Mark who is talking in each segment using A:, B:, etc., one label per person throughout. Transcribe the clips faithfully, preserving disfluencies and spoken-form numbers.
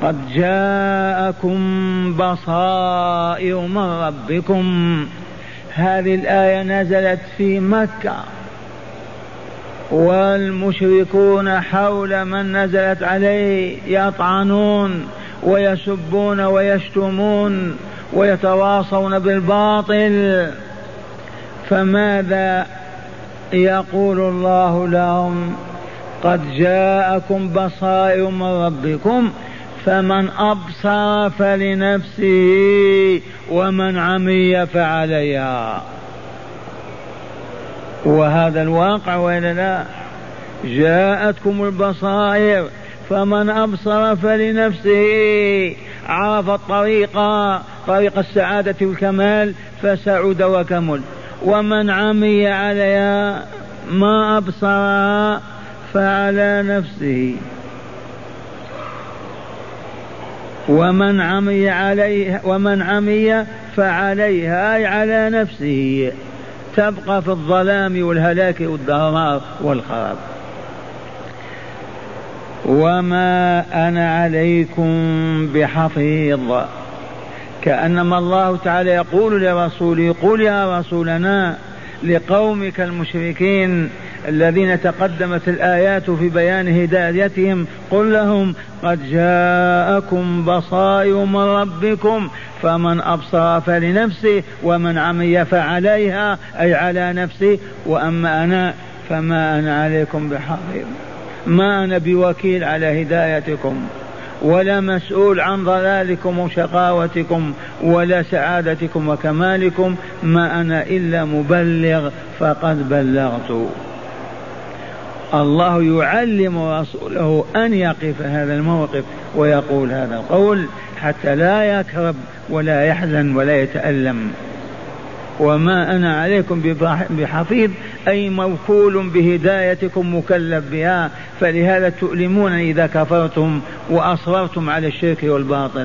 A: قد جاءكم بصائر من ربكم. هذه الآية نزلت في مكة، والمشركون حول من نزلت عليه يطعنون ويسبون ويشتمون ويتواصون بالباطل، فماذا يقول الله لهم؟ قد جاءكم بصائر من ربكم فمن أبصر فلنفسه ومن عمي فعليها. وهذا الواقع وإلا لا؟ جاءتكم البصائر فمن أبصر فلنفسه، عرف الطريق، طريق السعادة والكمال فسعد وكمل. ومن عمي عليها ما أبصرها فعلى نفسه. ومن عمي عليها ومن عمي فعليها أي على نفسه، تبقى في الظلام والهلاك والدمار والخراب. وما أنا عليكم بحفيظ، كأنما الله تعالى يقول لرسوله قل يا رسولنا لقومك المشركين الذين تقدمت الآيات في بيان هدايتهم، قل لهم قد جاءكم بصائر من ربكم فمن أبصر فلنفسه ومن عمي فعليها أي على نفسه، وأما أنا فما أنا عليكم بحفيظ، ما أنا بوكيل على هدايتكم ولا مسؤول عن ضلالكم وشقاوتكم ولا سعادتكم وكمالكم، ما أنا إلا مبلغ فقد بلغت. الله يعلم رسوله أن يقف هذا الموقف ويقول هذا القول حتى لا يكرب ولا يحزن ولا يتألم. وما أنا عليكم بحفيظ أي موكول بهدايتكم مكلف بها، فلهذا تؤلمون إذا كفرتم وأصررتم على الشرك والباطل.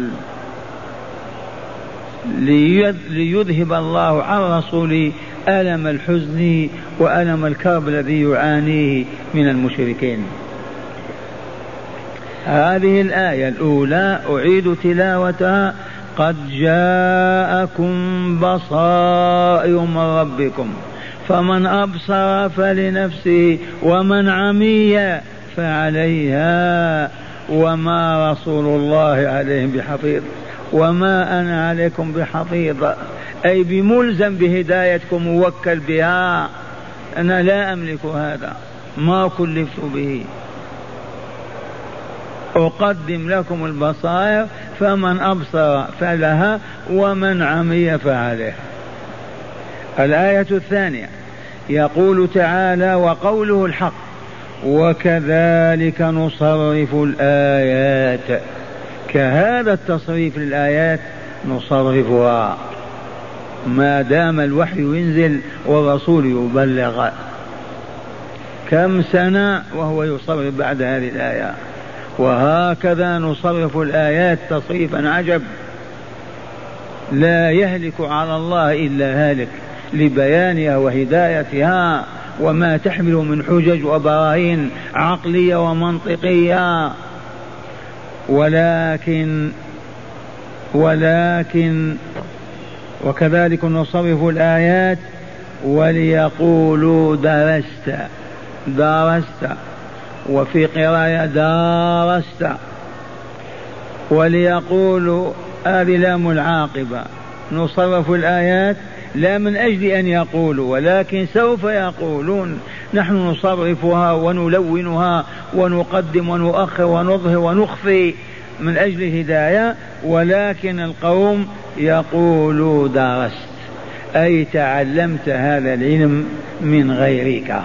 A: ليذهب الله عن رسوله ألم الحزن وألم الكرب الذي يعانيه من المشركين. هذه الآية الأولى أعيد تلاوتها: قد جاءكم بصائر من ربكم فمن أبصر فلنفسه ومن عمي فعليها وما رسول الله عليهم بحفيظ. وما أنا عليكم بحفيظ أي بملزم بهدايتكم موكل بها، أنا لا أملك هذا، ما كلفت به. أقدم لكم البصائر فمن أبصر فلها ومن عمي فعليها. الآية الثانية يقول تعالى وقوله الحق: وكذلك نصرف الآيات. كهذا التصريف للآيات نصرفها ما دام الوحي ينزل والرسول يبلغ. كم سنة وهو يصرف بعد هذه الآية، وهكذا نصرف الآيات تصريفا عجب، لا يهلك على الله إلا هالك لبيانها وهدايتها وما تحمل من حجج وبراهين عقلية ومنطقية. ولكن ولكن وكذلك نصرف الآيات وليقولوا درست درست وفي قراءة دارست. وليقولوا هذه لام العاقبة. نصرف الآيات لا من أجل أن يقولوا ولكن سوف يقولون. نحن نصرفها ونلونها ونقدم ونؤخر ونظهر ونخفي من أجل الهداية، ولكن القوم يقولوا درست أي تعلمت هذا العلم من غيرك.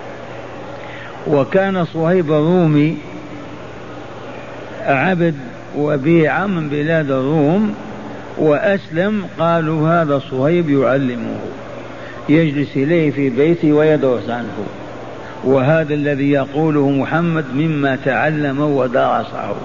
A: وكان صهيب الرومي عبد وبيع من بلاد الروم وأسلم، قالوا هذا صهيب يعلمه، يجلس إليه في بيته ويدرس عنه، وهذا الذي يقوله محمد مما تعلم ودرسه.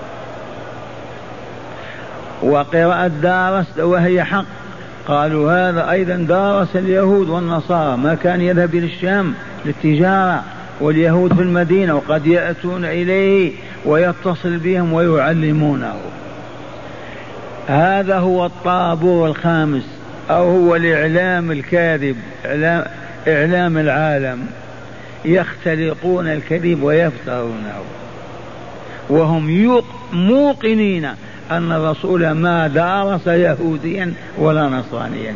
A: وقراءة دارست وهي حق، قالوا هذا أيضا دارس اليهود والنصارى، ما كان يذهب إلى الشام للتجارة واليهود في المدينة وقد يأتون إليه ويتصل بهم ويعلمونه. هذا هو الطابور الخامس، أو هو الإعلام الكاذب، إعلام, إعلام العالم، يختلقون الكذب ويفترونه وهم موقنين أن الرسول ما درس يهوديا ولا نصرانيا،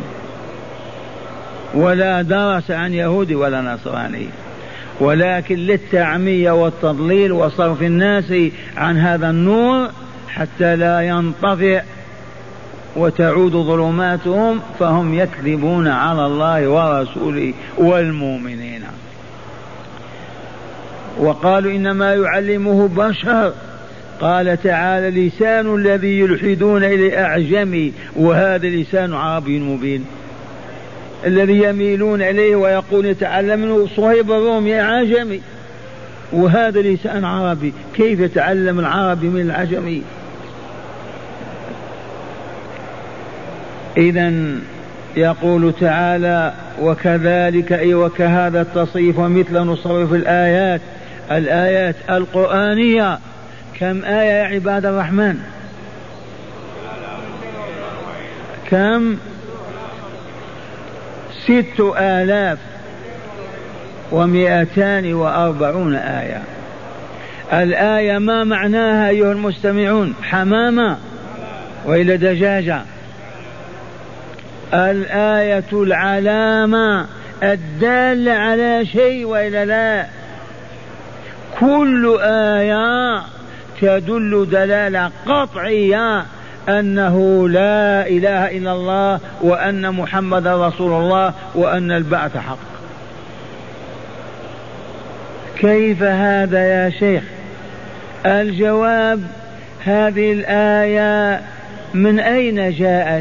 A: ولا درس عن يهودي ولا نصراني، ولكن للتعمية والتضليل وصرف الناس عن هذا النور حتى لا ينطفئ وتعود ظلماتهم، فهم يكذبون على الله ورسوله والمؤمنين. وقالوا إنما يعلمه بشر، قال تعالى لسان الذي يلحدون إليه أعجمي وهذا لسان عربي مبين. الذي يميلون إليه ويقول يتعلمه صهيب الرومي أعجمي وهذا لسان عربي، كيف يتعلم العربي من العجمي؟ إذن يقول تعالى وكذلك أي وكهذا التصريف ومثل نصرف الآيات الآيات القرآنية. كم آية يا عباد الرحمن؟ كم؟ ست آلاف ومئتان وأربعون آية. الآية ما معناها أيها المستمعون؟ حمامة وإلى دجاجة؟ الآية العلامة الدالة على شيء وإلا لا؟ كل آية تدل دلالة قطعية أنه لا إله إلا الله وأن محمد رسول الله وأن البعث حق. كيف هذا يا شيخ؟ الجواب هذه الآية من أين جاءت؟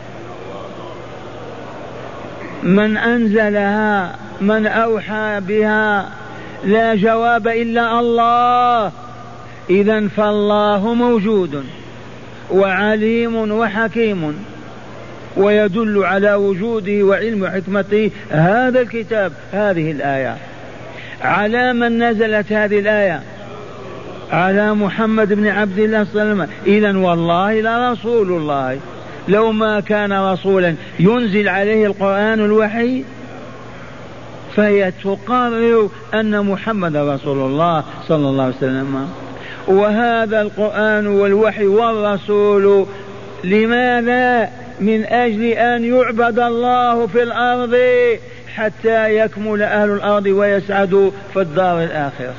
A: من أنزلها؟ من أوحى بها؟ لا جواب إلا الله. إذن فالله موجود وعليم وحكيم ويدل على وجوده وعلم وحكمته هذا الكتاب، هذه الآية. على من نزلت هذه الآية؟ على محمد بن عبد الله صلى الله عليه وسلم. إذن والله لا رسول الله، لو ما كان رسولا ينزل عليه القرآن الوحي، فهي تقرر أن محمد رسول الله صلى الله عليه وسلم. وهذا القرآن والوحي والرسول لماذا؟ من أجل أن يعبد الله في الأرض حتى يكمل أهل الأرض ويسعدوا في الدار الآخرة.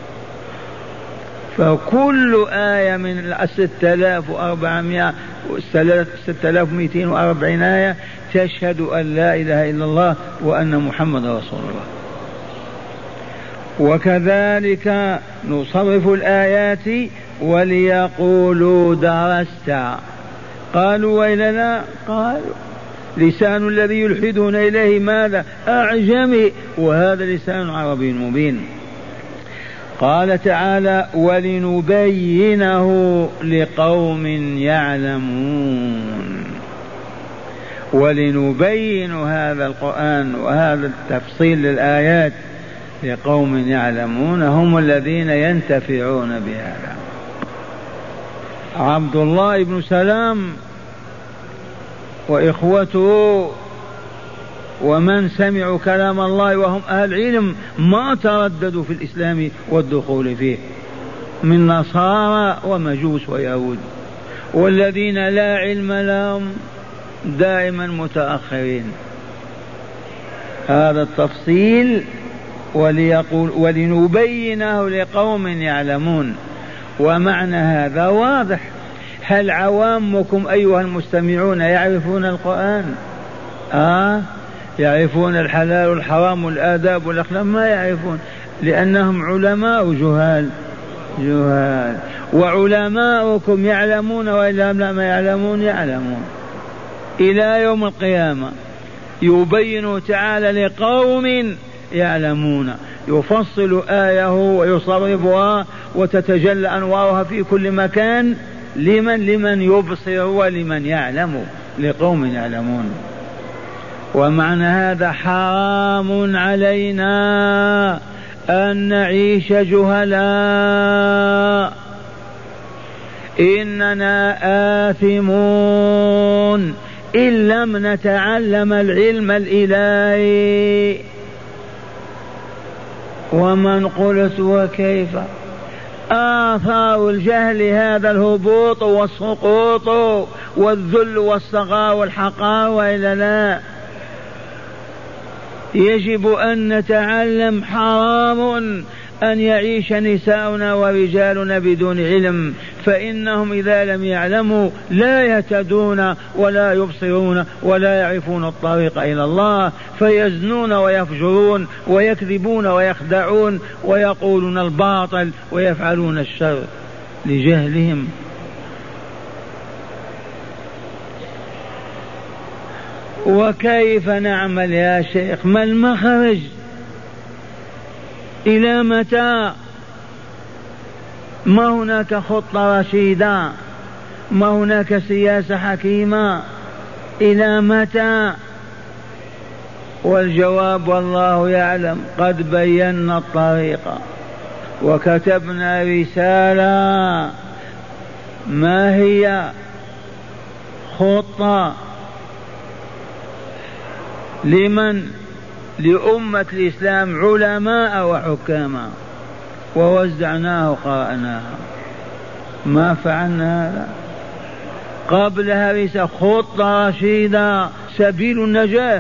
A: فكل آية من ستة آلاف وأربعمائة ستة آلاف ومئتين وأربعين آية تشهد أن لا إله إلا الله وأن محمد رسول الله. وكذلك نصرف الآيات وليقولوا درست. قالوا وإلا لا؟ قالوا لسان الذي يلحدون إليه ماذا؟ أعجمي وهذا لسان عربي مبين. قال تعالى ولنبينه لقوم يعلمون. ولنبين هذا القرآن وهذا التفصيل للآيات لقوم يعلمون، هم الذين ينتفعون بهذا. عبد الله بن سلام وإخوته ومن سمعوا كلام الله وهم أهل علم ما ترددوا في الإسلام والدخول فيه من نصارى ومجوس ويهود، والذين لا علم لهم دائما متأخرين. هذا التفصيل وليقول ولنبينه لقوم يعلمون. ومعنى هذا واضح. هل عوامكم أيها المستمعون يعرفون القرآن؟ آه يعرفون الحلال والحرام والآداب والأخلاق؟ ما يعرفون، لأنهم علماء جهال جهال. وعلماؤكم يعلمون وإلا ما يعلمون؟ يعلمون. إلى يوم القيامة يبين تعالى لقوم يعلمون، يفصل آيه ويصرفها وتتجلى أنوارها في كل مكان. لمن؟ لمن يبصر ولمن يعلم، لقوم يعلمون. ومعنى هذا حرام علينا أن نعيش جهلاء إننا آثمون إن لم نتعلم العلم الإلهي. ومن قلت وكيف؟ آثار الجهل هذا الهبوط والسقوط والذل والصغار والحقار، وإلا لا؟ يجب أن نتعلم. حرام أن يعيش نساؤنا ورجالنا بدون علم، فإنهم إذا لم يعلموا لا يهتدون ولا يبصرون ولا يعرفون الطريق إلى الله، فيزنون ويفجرون ويكذبون ويخدعون ويقولون الباطل ويفعلون الشر لجهلهم. وكيف نعمل يا شيخ؟ ما المخرج؟ إلى متى؟ ما هناك خطة رشيدة، ما هناك سياسة حكيمة، إلى متى؟ والجواب والله يعلم. قد بينا الطريق وكتبنا رسالة. ما هي؟ خطة لمن؟ لأمة الإسلام، علماء وحكاما، ووزعناه وقرأناها. ما فعلنا هذا؟ قبلها ليس خطة رشيدة، سبيل النجاة.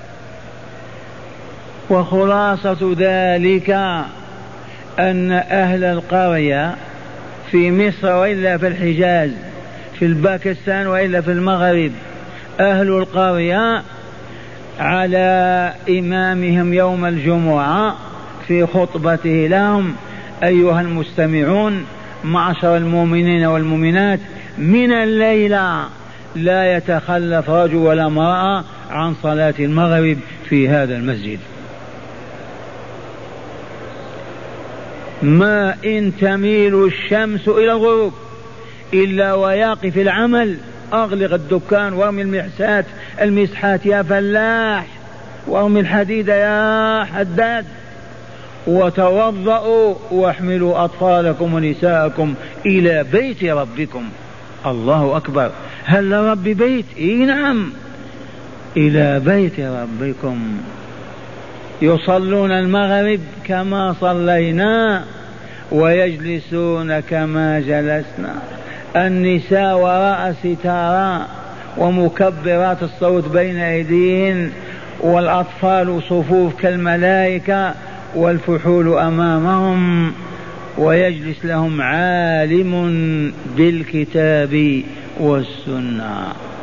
A: وخلاصة ذلك أن أهل القرية في مصر وإلا في الحجاز، في الباكستان وإلا في المغرب، أهل القرية على إمامهم يوم الجمعة في خطبته لهم: أيها المستمعون معشر المؤمنين والمؤمنات، من الليلة لا يتخلف رجل ولا امرأة عن صلاة المغرب في هذا المسجد. ما إن تميل الشمس إلى الغروب إلا ويقف العمل. أغلق الدكان وارمي المحسات المسحات يا فلاح، وارمي الحديد يا حداد، وتوضؤوا واحملوا أطفالكم ونساءكم إلى بيت ربكم. الله أكبر. هل لرب بيت؟ إيه نعم، إلى بيت ربكم. يصلون المغرب كما صلينا ويجلسون كما جلسنا، النساء وراء ستارا ومكبرات الصوت بين أيديهن، والأطفال صفوف كالملائكة والفحول أمامهم، ويجلس لهم عالم بالكتاب والسنة.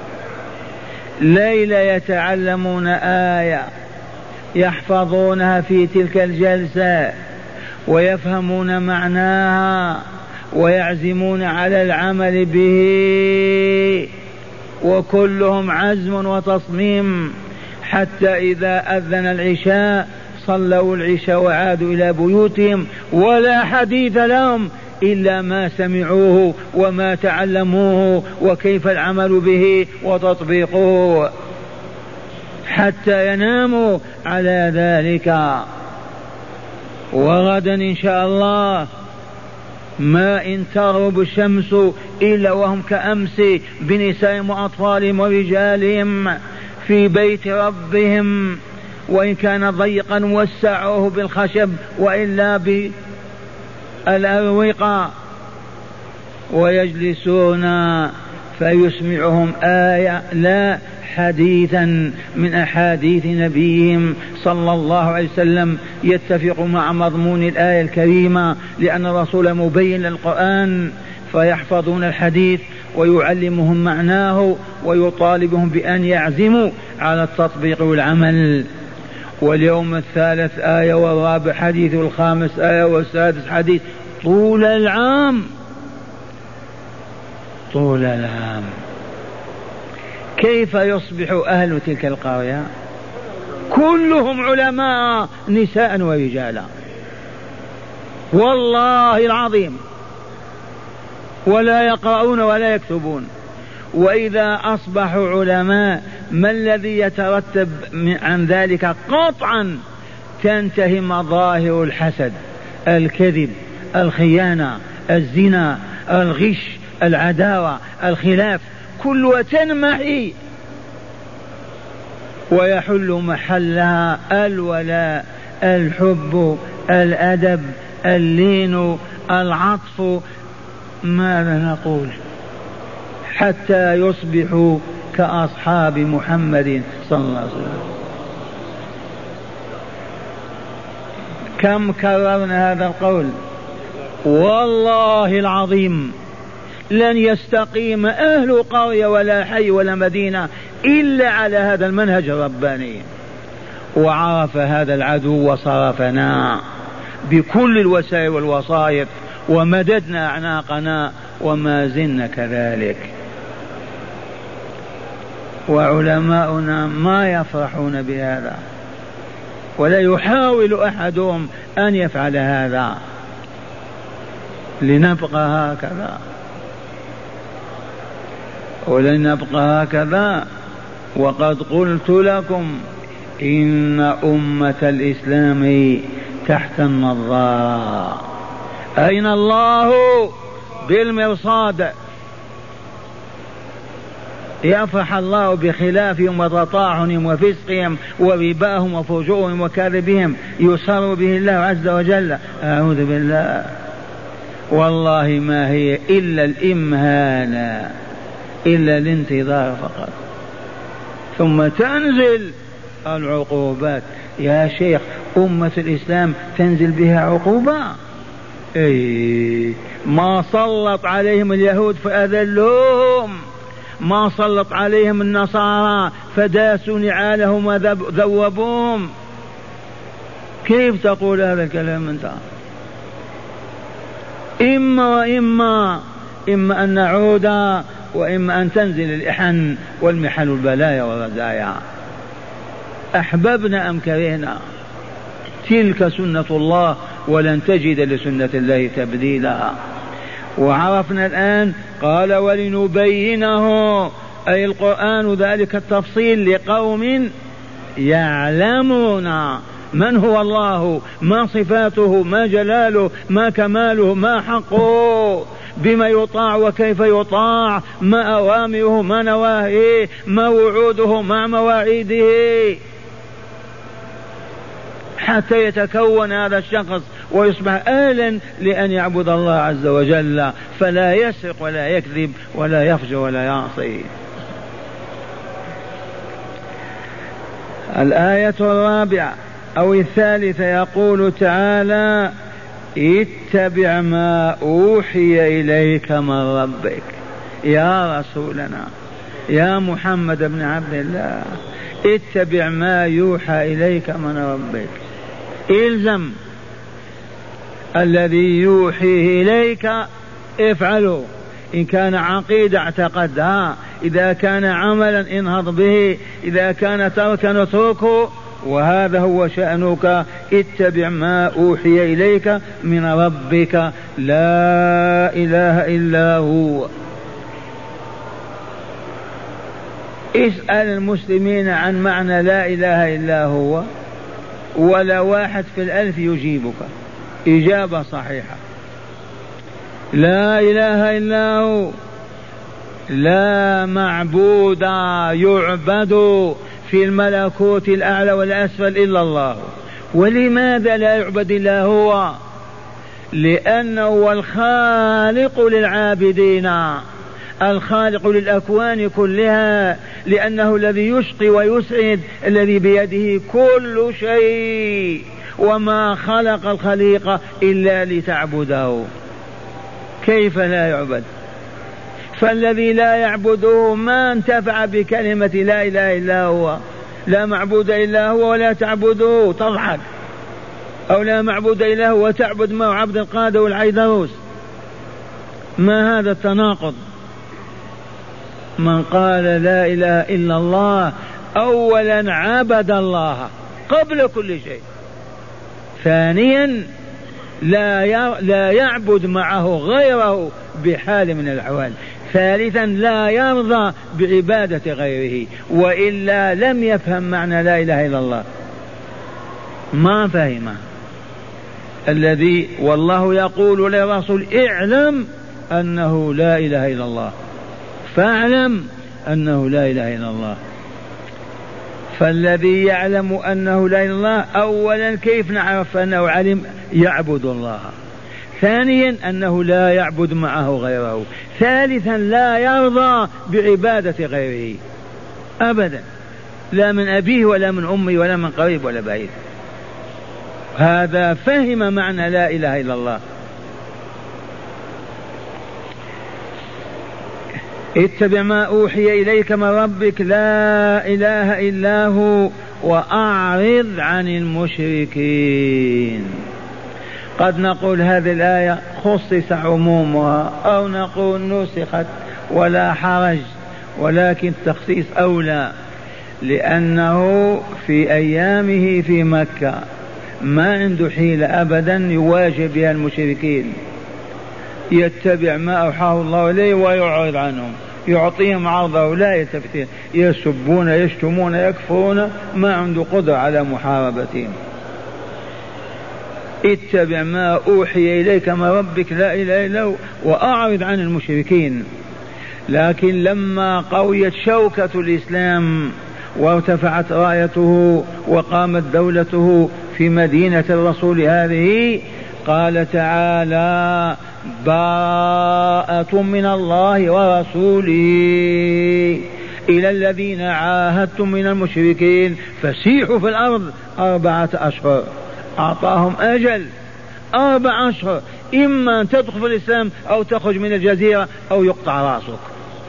A: ليلة يتعلمون آية يحفظونها في تلك الجلسة ويفهمون معناها ويعزمون على العمل به، وكلهم عزم وتصميم، حتى إذا أذن العشاء صلوا العشاء وعادوا إلى بيوتهم ولا حديث لهم إلا ما سمعوه وما تعلموه وكيف العمل به وتطبيقه، حتى يناموا على ذلك. وغدا إن شاء الله ما إن تغرب الشمس إلا وهم كأمس بنسائهم وأطفالهم ورجالهم في بيت ربهم، وإن كان ضيقا وسعوه بالخشب وإلا بالأروقة، ويجلسون فيسمعهم آية لا حديثا من أحاديث نبيهم صلى الله عليه وسلم يتفق مع مضمون الآية الكريمة، لأن الرسول مبين للقرآن، فيحفظون الحديث ويعلمهم معناه ويطالبهم بأن يعزموا على التطبيق والعمل. واليوم الثالث آية، والرابع حديث، والخامس آية، والسادس حديث، طول العام طول العام. كيف يصبح أهل تلك القرية كلهم علماء نساء ورجالا والله العظيم، ولا يقرؤون ولا يكتبون؟ وإذا أصبحوا علماء ما الذي يترتب عن ذلك؟ قطعا تنتهي مظاهر الحسد، الكذب، الخيانة، الزنا، الغش، العداوة الخلاف كلها تنمحي ويحل محلها الولاء الحب الأدب اللين العطف. ماذا نقول حتى يصبحوا كأصحاب محمد صلى الله عليه وسلم. كم كررنا هذا القول؟ والله العظيم لن يستقيم أهل قرية ولا حي ولا مدينة إلا على هذا المنهج الرباني. وعرف هذا العدو وصرفنا بكل الوسائل والوسائط ومددنا أعناقنا وما زلنا كذلك. وعلماؤنا ما يفرحون بهذا ولا يحاول أحدهم أن يفعل هذا. لنبقى هكذا ولن نبقى هكذا. وقد قلت لكم إن أمة الإسلام تحت النظارة. أين الله؟ بالمرصاد. يفرح الله بخلافهم وتطاعنهم وفسقهم ورباهم وفجورهم وكذبهم، يسر به الله عز وجل. أعوذ بالله. والله ما هي إلا الإمهال، إلا الانتظار فقط، ثم تنزل العقوبات. يا شيخ أمة الإسلام تنزل بها عقوبة؟ إيه، ما سلط عليهم اليهود فأذلوهم، ما سلط عليهم النصارى فداسوا نعالهم وذوبوهم. كيف تقول هذا الكلام أنت؟ إما وإما إما أن نعود وإما أن تنزل الإحن والمحن والبلايا والرزايا. أحببنا أم كرهنا، تلك سنة الله ولن تجد لسنة الله تبديلا. وعرفنا الآن قال ولنبينه، أي القرآن ذلك التفصيل لقوم يعلمون من هو الله، ما صفاته، ما جلاله، ما كماله، ما حقه، بما يطاع وكيف يطاع، ما أوامره ما نواهيه، ما وعوده ما مواعيده، حتى يتكون هذا الشخص ويصبح أهلا لأن يعبد الله عز وجل، فلا يسرق ولا يكذب ولا يفجر ولا يعصي. الآية الرابعة أو الثالثة يقول تعالى اتبع ما أوحي إليك من ربك. يا رسولنا يا محمد بن عبد الله، اتبع ما يوحى إليك من ربك، إلزم الذي يوحيه إليك افعله. إن كان عقيدة اعتقدها، إذا كان عملا انهض به، إذا كان تركا اتركه، وهذا هو شأنك. اتبع ما أوحي إليك من ربك لا إله إلا هو. اسأل المسلمين عن معنى لا إله إلا هو، ولا واحد في الألف يجيبك إجابة صحيحة. لا إله إلا هو، لا معبود يعبد في الملكوت الأعلى والأسفل إلا الله. ولماذا لا يعبد إلا هو؟ لأنه هو الخالق للعابدين، الخالق للأكوان كلها، لأنه الذي يشقي ويسعد، الذي بيده كل شيء، وما خلق الخليقة إلا لتعبده. كيف لا يعبد؟ فالذي لا يعبده ما انتفع بكلمة لا إله إلا هو. لا معبود إلا هو ولا تعبده تضحك، أو لا معبود إلا هو وتعبد ما عبد القادة والعيدروس. ما هذا التناقض؟ من قال لا إله إلا الله أولا عبد الله قبل كل شيء، ثانيا لا لا يعبد معه غيره بحال من الأحوال، ثالثا لا يرضى بعبادة غيره، وإلا لم يفهم معنى لا إله إلا الله، ما فهمه. الذي والله يقول للرسول اعلم أنه لا إله إلا الله، فاعلم أنه لا إله إلا الله. فالذي يعلم أنه لا إله إلا الله أولا كيف نعرف أنه علم؟ يعبد الله. ثانيا أنه لا يعبد معه غيره. ثالثا لا يرضى بعبادة غيره أبدا، لا من أبيه ولا من أمه ولا من قريب ولا بعيد. هذا فهم معنى لا إله إلا الله. اتبع ما أوحي إليك من ربك لا إله إلا هو وأعرض عن المشركين. قد نقول هذه الآية خصص عمومها أو نقول نسخت ولا حرج، ولكن التخصيص أولى، لأنه في أيامه في مكة ما عنده حيلة أبدا يواجه بها المشركين، يتبع ما أوحاه الله إليه ويعرض عنهم، يعطيهم عرضه لا يلتفتون، يسبون يشتمون يكفرون، ما عنده قدرة على محاربتهم. اتبع ما أوحي إليك من ربك لا إله إلا هو وأعرض عن المشركين. لكن لما قويت شوكة الإسلام وارتفعت رايته وقامت دولته في مدينة الرسول هذه، قال تعالى براءة من الله ورسوله إلى الذين عاهدتم من المشركين فسيحوا في الأرض أربعة أشهر. أعطاهم أجل أربع أشهر، إما أن تدخل في الإسلام أو تخرج من الجزيرة أو يقطع رأسك.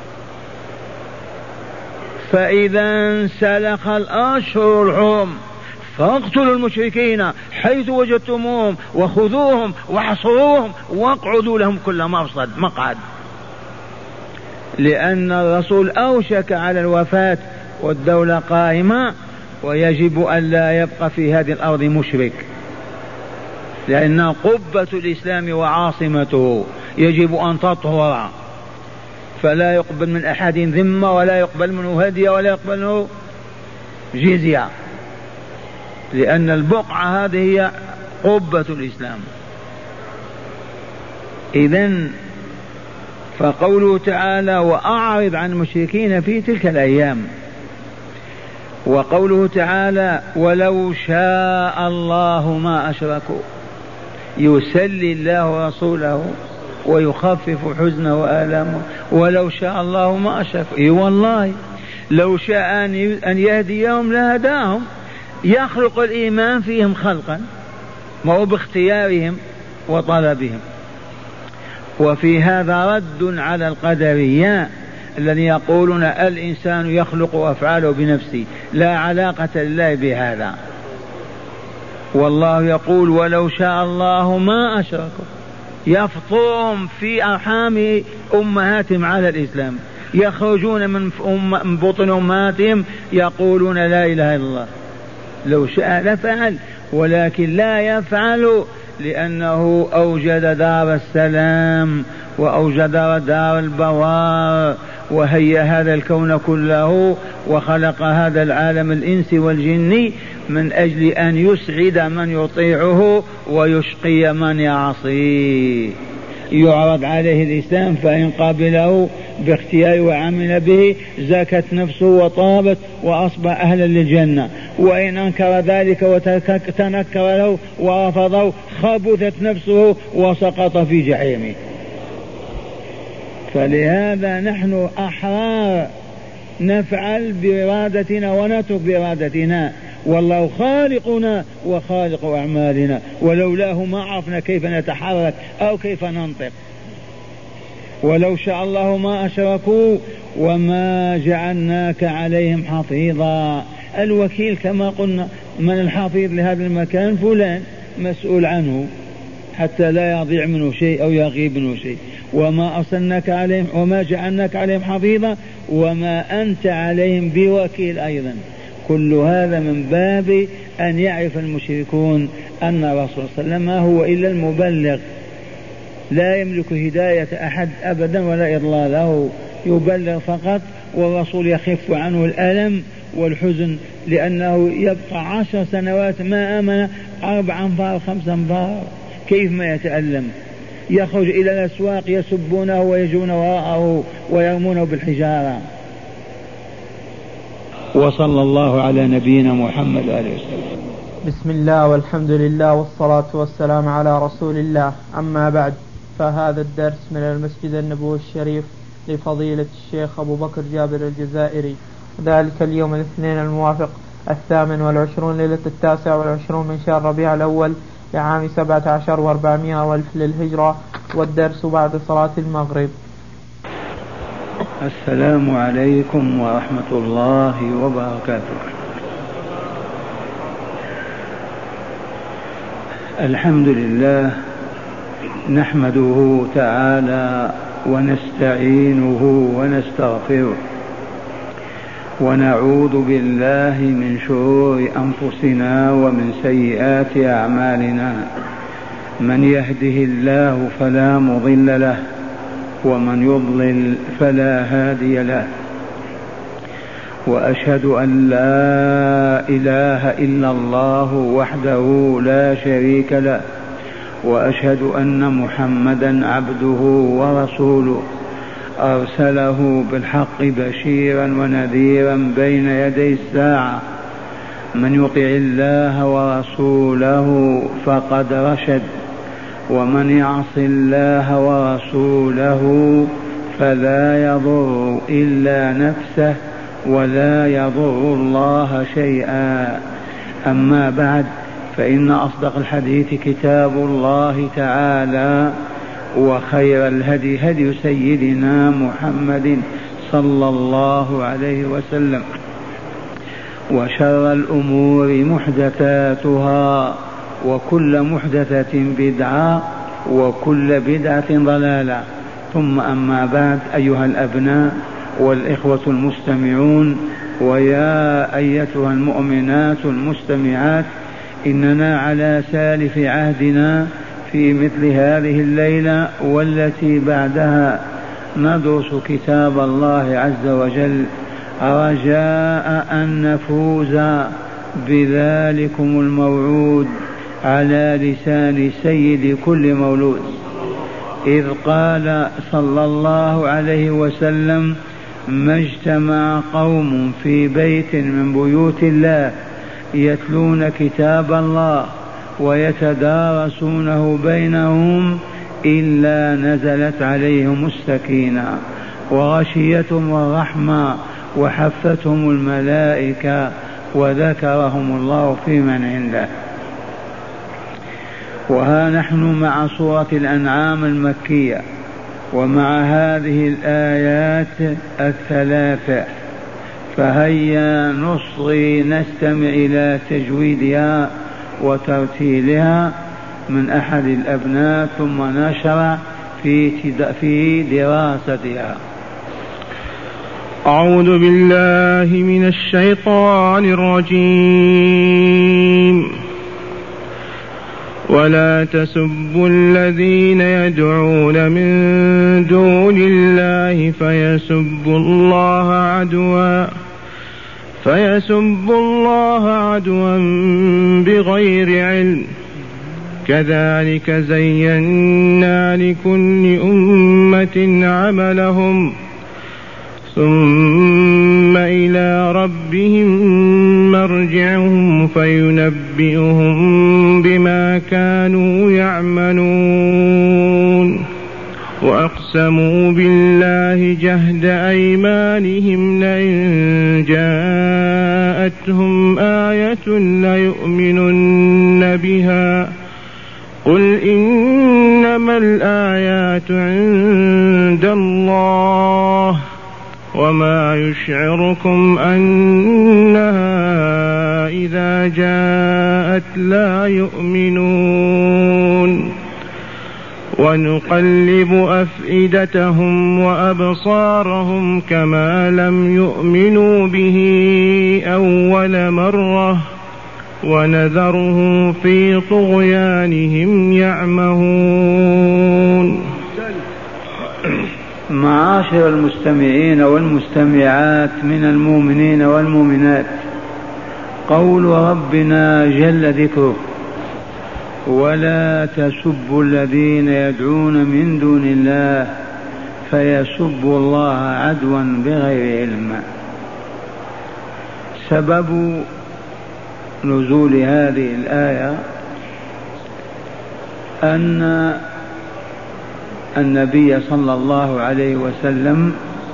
A: فإذا انسلخ الأشهر الحرم فاقتلوا المشركين حيث وجدتموهم وخذوهم واحصروهم واقعدوا لهم كل مرصد مقعد، لأن الرسول أوشك على الوفاة والدولة قائمة، ويجب أن لا يبقى في هذه الأرض مشرك، لأنها قبة الإسلام وعاصمته، يجب أن تطهر، فلا يقبل من أحد ذمة ولا يقبل منه هدية ولا يقبل منه جزية، لأن البقعة هذه هي قبة الإسلام. إذن فقوله تعالى وأعرض عن المشركين في تلك الأيام، وقوله تعالى ولو شاء الله ما أشركوا، يسلي الله ورسوله ويخفف حزنه وآلامه. ولو شاء الله ما أشركوا، إي والله لو شاء أن يهديهم لهداهم، يخلق الإيمان فيهم خلقا، ما هو باختيارهم وطلبهم. وفي هذا رد على القدرية الذين يقولون الإنسان يخلق أفعاله بنفسه، لا علاقة لله بهذا. والله يقول ولو شاء الله ما أشركوا، يفطرهم في أرحام أمهاتهم على الإسلام، يخرجون من بطن أمهاتهم يقولون لا إله إلا الله. لو شاء لفعل، ولكن لا يفعل، لأنه أوجد دار السلام وأوجد دار البوار، وهيأ هذا الكون كله، وخلق هذا العالم الإنسي والجني من أجل أن يسعد من يطيعه ويشقي من يعصيه. يعرض عليه الإسلام فإن قبله باختياره وعمل به زكت نفسه وطابت وأصبح أهلا للجنة، وإن أنكر ذلك وتنكر له ورفضه خبثت نفسه وسقط في جحيمه. فلهذا نحن أحرار نفعل بإرادتنا ونترك بإرادتنا، والله خالقنا وخالق أعمالنا، ولولاه ما عرفنا كيف نتحرك أو كيف ننطق. ولو شاء الله ما أشركوا وما جعلناك عليهم حفيظا. الوكيل كما قلنا، من الحفيظ لهذا المكان؟ فلان مسؤول عنه حتى لا يضيع منه شيء أو يغيب منه شيء. وما أرسلناك عليهم وما جعلناك عليهم حفيظا وما أنت عليهم بوكيل أيضا. كل هذا من باب أن يعرف المشركون أن الرسول صلى الله عليه وسلم ما هو إلا المبلغ، لا يملك هداية أحد أبدا ولا إضلاله، يبلغ فقط، والرسول يخف عنه الألم والحزن، لأنه يبقى عشر سنوات ما آمن أربع أنفار خمس أنفار، كيف ما يتألم. يخرج إلى الأسواق يسبونه ويجون وراءه ويرمونه بالحجارة. وصلى الله على نبينا محمد وآله وسلم.
B: بسم الله والحمد لله والصلاة والسلام على رسول الله. أما بعد، فهذا الدرس من المسجد النبوي الشريف لفضيلة الشيخ أبو بكر جابر الجزائري، ذلك اليوم الاثنين الموافق الثامن والعشرون ليلة التاسع والعشرون من شهر ربيع الأول لعام سبعة عشر وأربعمائة والف للهجرة، والدرس بعد صلاة المغرب.
A: السلام عليكم ورحمة الله وبركاته. الحمد لله نحمده تعالى ونستعينه ونستغفره ونعوذ بالله من شرور أنفسنا ومن سيئات أعمالنا. من يهده الله فلا مضل له ومن يضلل فلا هادي له، وأشهد أن لا إله إلا الله وحده لا شريك له، وأشهد أن محمدا عبده ورسوله أرسله بالحق بشيرا ونذيرا بين يدي الساعة. من يطع الله ورسوله فقد رشد، ومن يعص الله ورسوله فلا يضر إلا نفسه ولا يضر الله شيئا. أما بعد، فإن أصدق الحديث كتاب الله تعالى، وخير الهدي هدي سيدنا محمد صلى الله عليه وسلم، وشر الأمور محدثاتها، وكل محدثة بدعة، وكل بدعة ضلالة. ثم أما بعد، أيها الأبناء والإخوة المستمعون، ويا أيتها المؤمنات المستمعات، إننا على سالف عهدنا في مثل هذه الليلة والتي بعدها ندرس كتاب الله عز وجل، رجاء أن نفوز بذلكم الموعود على لسان سيد كل مولود، إذ قال صلى الله عليه وسلم: ما اجتمع قوم في بيت من بيوت الله يتلون كتاب الله ويتدارسونه بينهم إلا نزلت عليهم السكينة وغشيتهم الرحمة وحفتهم الملائكة وذكرهم الله في من عنده. وها نحن مع سورة الأنعام المكية، ومع هذه الآيات الثلاثة، فهيا نصغي نستمع إلى تجويدها وترتيلها من أحد الأبناء، ثم نشرع في في دراستها.
C: أعوذ بالله من الشيطان الرجيم. ولا تسبوا الذين يدعون من دون الله فيسبوا الله عدوا فيسبوا الله عدوا بغير علم، كذلك زينا لكل أمة عملهم ثم إلى ربهم مرجعهم فينبئهم بما كانوا يعملون. وأقسموا بالله جهد أيمانهم لئن جاءتهم آية ليؤمنن بها، قل إنما الآيات عند الله وما يشعركم أنها إذا جاءت لا يؤمنون. ونقلب أفئدتهم وأبصارهم كما لم يؤمنوا به أول مرة ونذرهم في طغيانهم يعمهون.
A: معاشر المستمعين والمستمعات من المؤمنين والمؤمنات، قول ربنا جل ذكره: ولا تسبوا الذين يدعون من دون الله فيسبوا الله عدوا بغير علم. سبب نزول هذه الآية أن النبي صلى الله عليه وسلم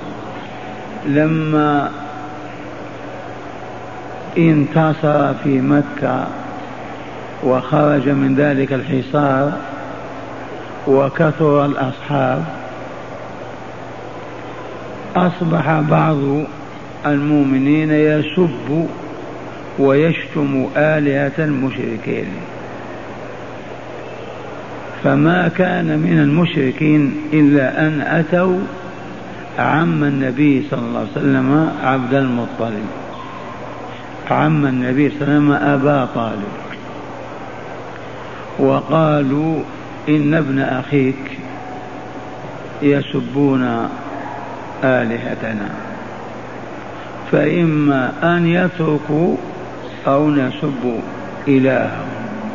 A: لما انتصر في مكة وخرج من ذلك الحصار وكثر الأصحاب، أصبح بعض المؤمنين يسب ويشتم آلهة المشركين، فما كان من المشركين إلا أن أتوا عم النبي صلى الله عليه وسلم عبد المطلب، عم النبي صلى الله عليه وسلم أبا طالب، وقالوا إن ابن أخيك يسبون آلهتنا، فإما أن يتركوا أو نسب إلههم.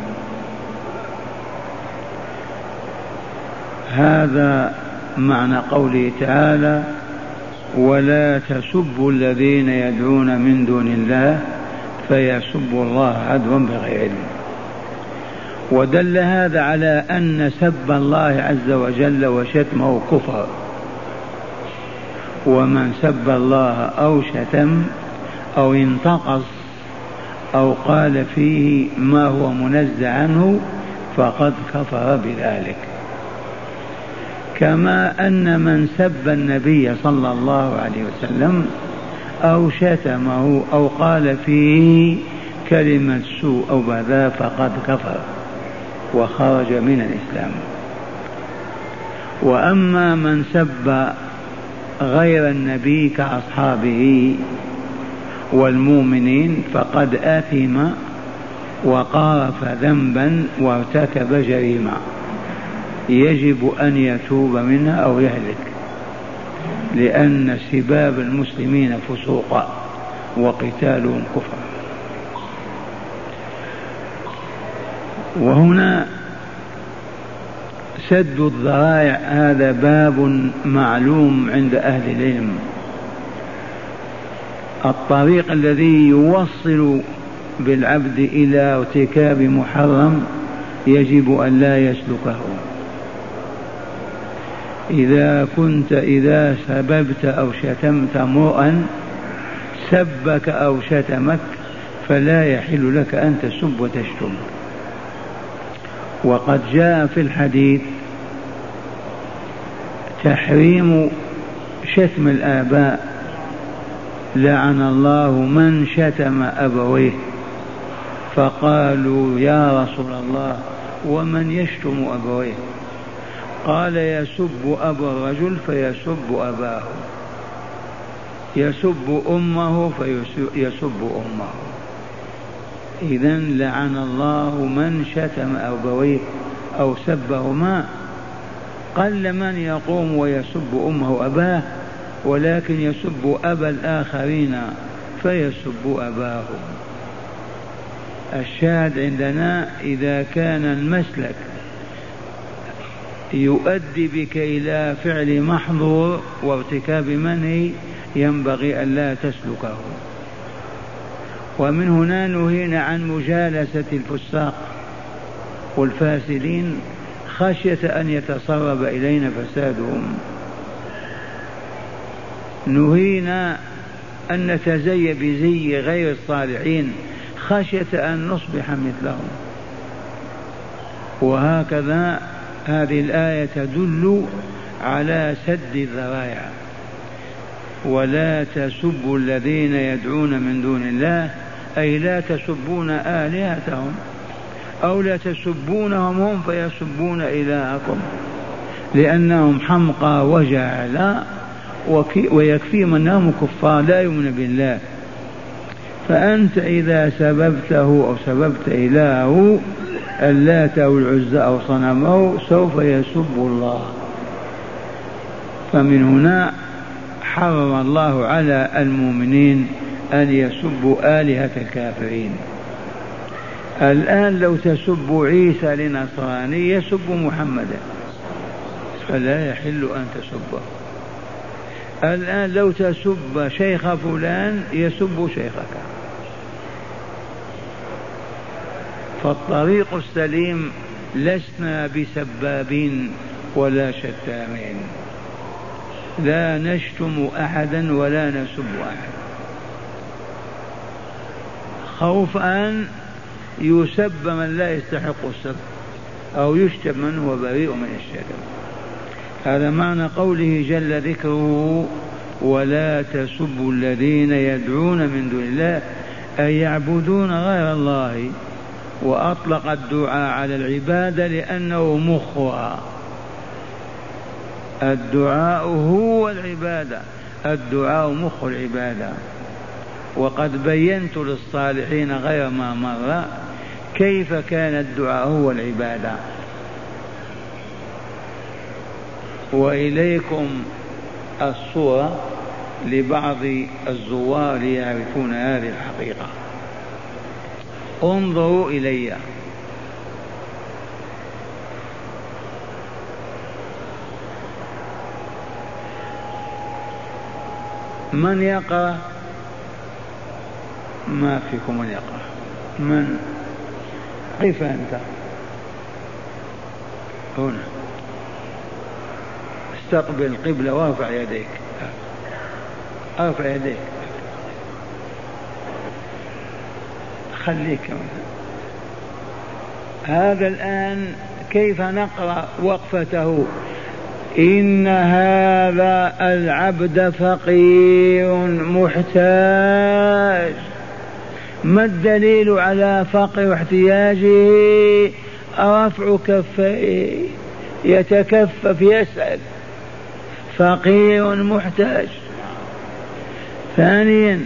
A: هذا معنى قوله تعالى: ولا تسبوا الذين يدعون من دون الله فيسبوا الله عدوا بغير علم. ودل هذا على أن سب الله عز وجل وشتمه كفر، ومن سب الله أو شتم أو انتقص أو قال فيه ما هو منزه عنه فقد كفر بذلك. كما أن من سب النبي صلى الله عليه وسلم أو شتمه أو قال فيه كلمة سوء أو بذاء فقد كفر وخرج من الإسلام. وأما من سب غير النبي كأصحابه والمؤمنين فقد آثم وقارف ذنبا وارتكب جريمة يجب أن يتوب منها أو يهلك، لأن سباب المسلمين فسوق وقتالهم كفر. وهنا سد الذرائع هذا باب معلوم عند أهل العلم، الطريق الذي يوصل بالعبد إلى ارتكاب محرم يجب أن لا يسلكه. إذا كنت إذا سببت أو شتمت امرؤا سبك أو شتمك فلا يحل لك أن تسب وتشتم. وقد جاء في الحديث تحريم شتم الآباء: لعن الله من شتم أبويه. فقالوا: يا رسول الله ومن يشتم أبويه؟ قال: يسب أبا الرجل فيسب أباه، يسب أمه فيسب أمه. إذن لعن الله من شتم أبويه أو سبهما. قل من يقوم ويسب أمه أباه، ولكن يسب أبا الآخرين فيسب أباه. الشاهد عندنا إذا كان المسلك يؤدي بك إلى فعل محظور وارتكاب منهي ينبغي أن لا تسلكه. ومن هنا نهينا عن مجالسة الفساق والفاسدين خشية أن يتسرب إلينا فسادهم. نهينا أن نتزي بزي غير الصالحين خشية أن نصبح مثلهم. وهكذا هذه الآية تدل على سد الذرائع: ولا تسبوا الذين يدعون من دون الله، أي لا تسبون آلهتهم أو لا تسبونهم هم فيسبون إلهكم، لأنهم حمقى وجهلا ويكفيهم أنهم كفار لا يؤمنون بالله. فأنت إذا سببته أو سببت إلهه اللات أو العزى أو صنمه سوف يسب الله. فمن هنا حرم الله على المؤمنين أن يسبوا آلهة الكافرين. الآن لو تسب عيسى لنصراني يسب محمدا، فلا يحل أن تسبه. الآن لو تسب شيخ فلان يسب شيخك. فالطريق السليم لسنا بسبابين ولا شتامين، لا نشتم أحدا ولا نسب أحد، خوف أن يسب من لا يستحق السب أو يشتم من هو بريء من الشتم. هذا معنى قوله جل ذكره ولا تسبوا الذين يدعون من دون الله أي يعبدون غير الله، وأطلق الدعاء على العبادة لأنه مخها. الدعاء هو العبادة، الدعاء مخ العبادة. وقد بينت للصالحين غير ما مر كيف كان الدعاء هو العبادة. وإليكم الصورة لبعض الزوار ليعرفون هذه الحقيقة. انظروا إلي، من يقرأ؟ ما فيكم من يقرأ؟ من؟ كيف أنت؟ هنا استقبل القبلة وارفع يديك، ارفع يديك، خليك هذا. الآن كيف نقرأ وقفته؟ إن هذا العبد فقير محتاج. ما الدليل على فقر واحتياجه؟ رفع كفيه يتكفف يسأل، فقير محتاج. ثانيا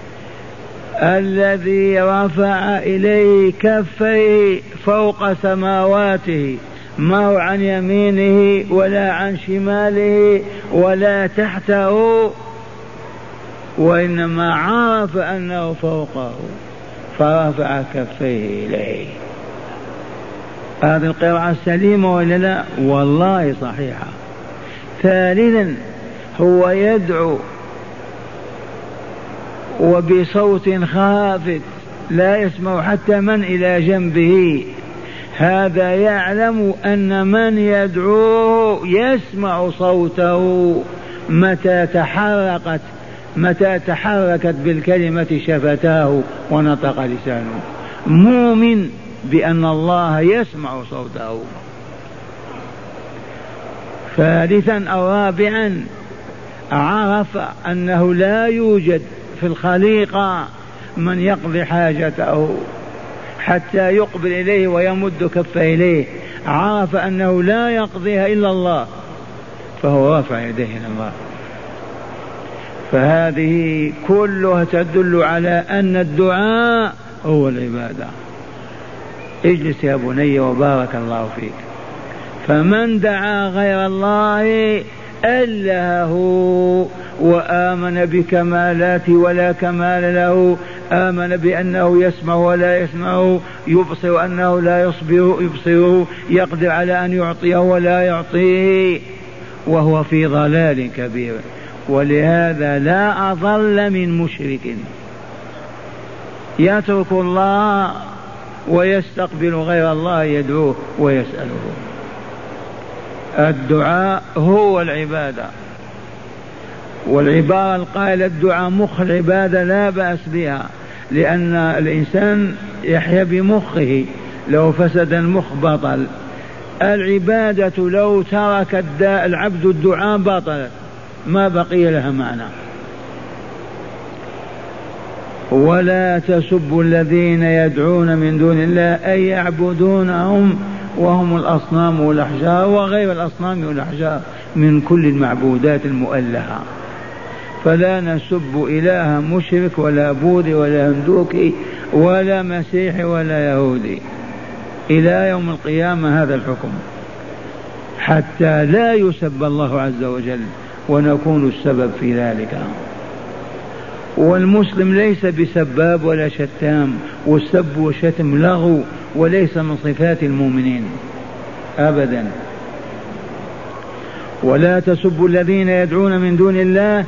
A: الذي رفع إليه كفيه فوق سماواته، ما هو عن يمينه ولا عن شماله ولا تحته، وإنما عرف أنه فوقه فرفع كفيه إليه. هذه القراءة السليمة ولا لا؟ والله صحيحة. ثالثا هو يدعو وبصوت خافت لا يسمع حتى من إلى جنبه، هذا يعلم أن من يدعوه يسمع صوته متى تحركت متى تحركت بالكلمة شفتاه ونطق لسانه، مؤمن بأن الله يسمع صوته. ثالثا أو رابعا عرف أنه لا يوجد في الخليقة من يقضي حاجته حتى يقبل إليه ويمد كفه إليه، عرف أنه لا يقضيها إلا الله، فهو رفع يديه إلى الله. فهذه كلها تدل على أن الدعاء هو العبادة. اجلس يا بني وبارك الله فيك. فمن دعا غير الله ألهه وآمن بكمالاته ولا كمال له، آمن بأنه يسمع ولا يسمعه، يبصر أنه لا يصبر يبصره، يقدر على أن يعطيه ولا يعطيه، وهو في ضلال كبير. ولهذا لا أضل من مشرك يترك الله ويستقبل غير الله يدعوه ويسأله. الدعاء هو العبادة، والعبارة القائلة الدعاء مخ العبادة لا بأس بها، لأن الإنسان يحيا بمخه، لو فسد المخ بطل. العبادة لو ترك العبد الدعاء بطلت، ما بقي لها معنى. ولا تسبوا الذين يدعون من دون الله أي يعبدونهم وهم الأصنام والأحجار وغير الأصنام والأحجار من كل المعبودات المؤلهة. فلا نسب إله مشرك ولا بوذي ولا هندوكي ولا مسيحي ولا يهودي إلى يوم القيامة. هذا الحكم حتى لا يسب الله عز وجل ونكون السبب في ذلك. والمسلم ليس بسباب ولا شتام، والسب والشتم لغو وليس من صفات المؤمنين أبدا. ولا تسبوا الذين يدعون من دون الله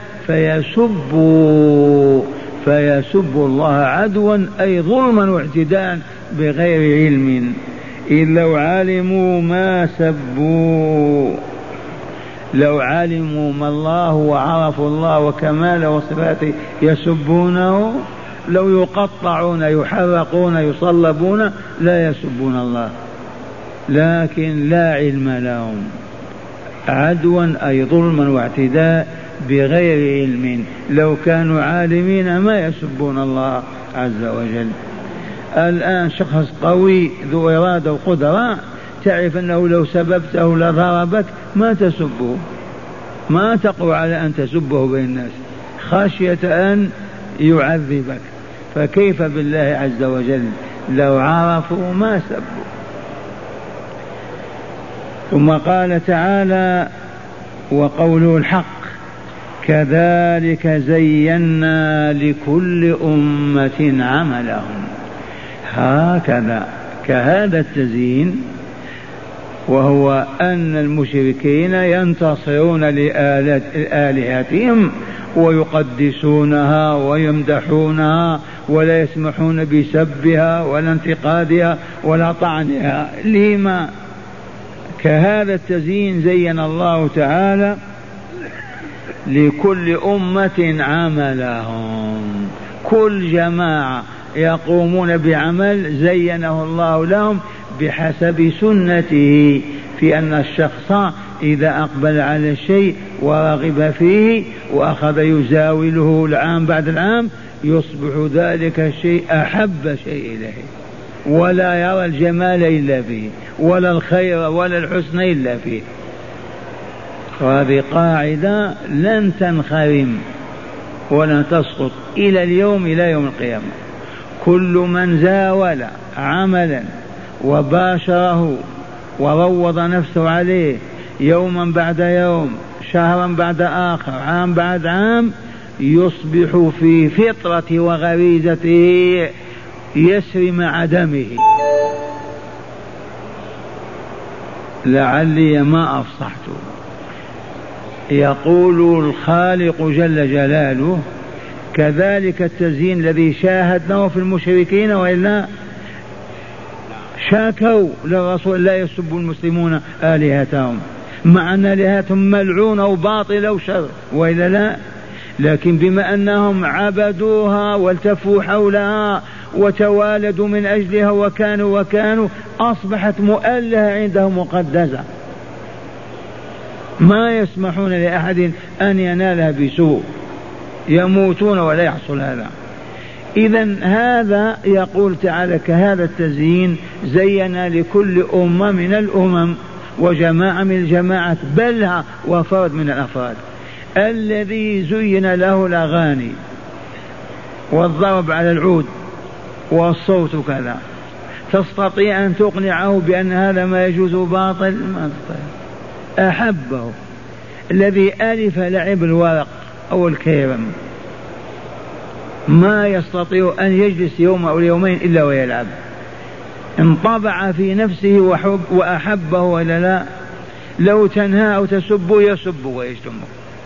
A: فيسبوا فيسبوا الله عدوا أي ظلما واعتداء بغير علم، إذ لو علموا ما سبوا، لو علموا ما الله وعرفوا الله وكمال وصفاته يسبونه، لو يقطعون يحرقون يصلبون لا يسبون الله، لكن لا علم لهم، عدوا أي ظلما واعتداء بغير علم. لو كانوا عالمين ما يسبون الله عز وجل. الآن شخص قوي ذو إرادة وقدرة تعرف أنه لو سببته لضربك ما تسبه، ما تقوى على أن تسبه بين الناس خشية أن يعذبك، فكيف بالله عز وجل لو عرفوا ما سبوا. ثم قال تعالى وقوله الحق كذلك زينا لكل أمة عملهم، هكذا كهذا التزيين، وهو أن المشركين ينتصرون لآلهتهم ويقدسونها ويمدحونها ولا يسمحون بسبها ولا انتقادها ولا طعنها. لما؟ كهذا التزيين زين الله تعالى لكل أمة عملهم، كل جماعة يقومون بعمل زينه الله لهم بحسب سنته، في أن الشخص إذا أقبل على الشيء ورغب فيه وأخذ يزاوله العام بعد العام يصبح ذلك الشيء أحب شيء إليه، ولا يرى الجمال إلا فيه ولا الخير ولا الحسن إلا فيه. وهذه قاعدة لن تنخرم ولن تسقط إلى اليوم إلى يوم القيامة. كل من زاول عملا وباشره وروض نفسه عليه يوما بعد يوم شهرا بعد آخر عام بعد عام يصبح في فطرة وغريزته يسري مع دمه. لعلي ما أفصحت. يقول الخالق جل جلاله كذلك التزيين الذي شاهدناه في المشركين، وإلا شاكوا للرسول لا يسب المسلمون آلهتهم مع أن آلهتهم ملعونة وباطلة وشر، وإلا لا، لكن بما أنهم عبدوها والتفوا حولها وتوالدوا من أجلها وكانوا وكانوا أصبحت مؤلهة عندهم مقدسة، ما يسمحون لأحد أن ينالها بسوء، يموتون ولا يحصل هذا. إذن هذا يقول تعالى كهذا التزيين زينا لكل أمة من الأمم وجماعة من الجماعات بلها وفرد من الأفراد الذي زين له الأغاني والضرب على العود والصوت كذا، تستطيع أن تقنعه بأن هذا ما يجوز باطل؟ ما تستطيع. أحبه الذي ألف لعب الورق أو الكيرم ما يستطيع أن يجلس يوم أو يومين إلا ويلعب، انطبع في نفسه وحب وأحبه ولا لا. لو تنهى أو تسبه يسب ويشتمه.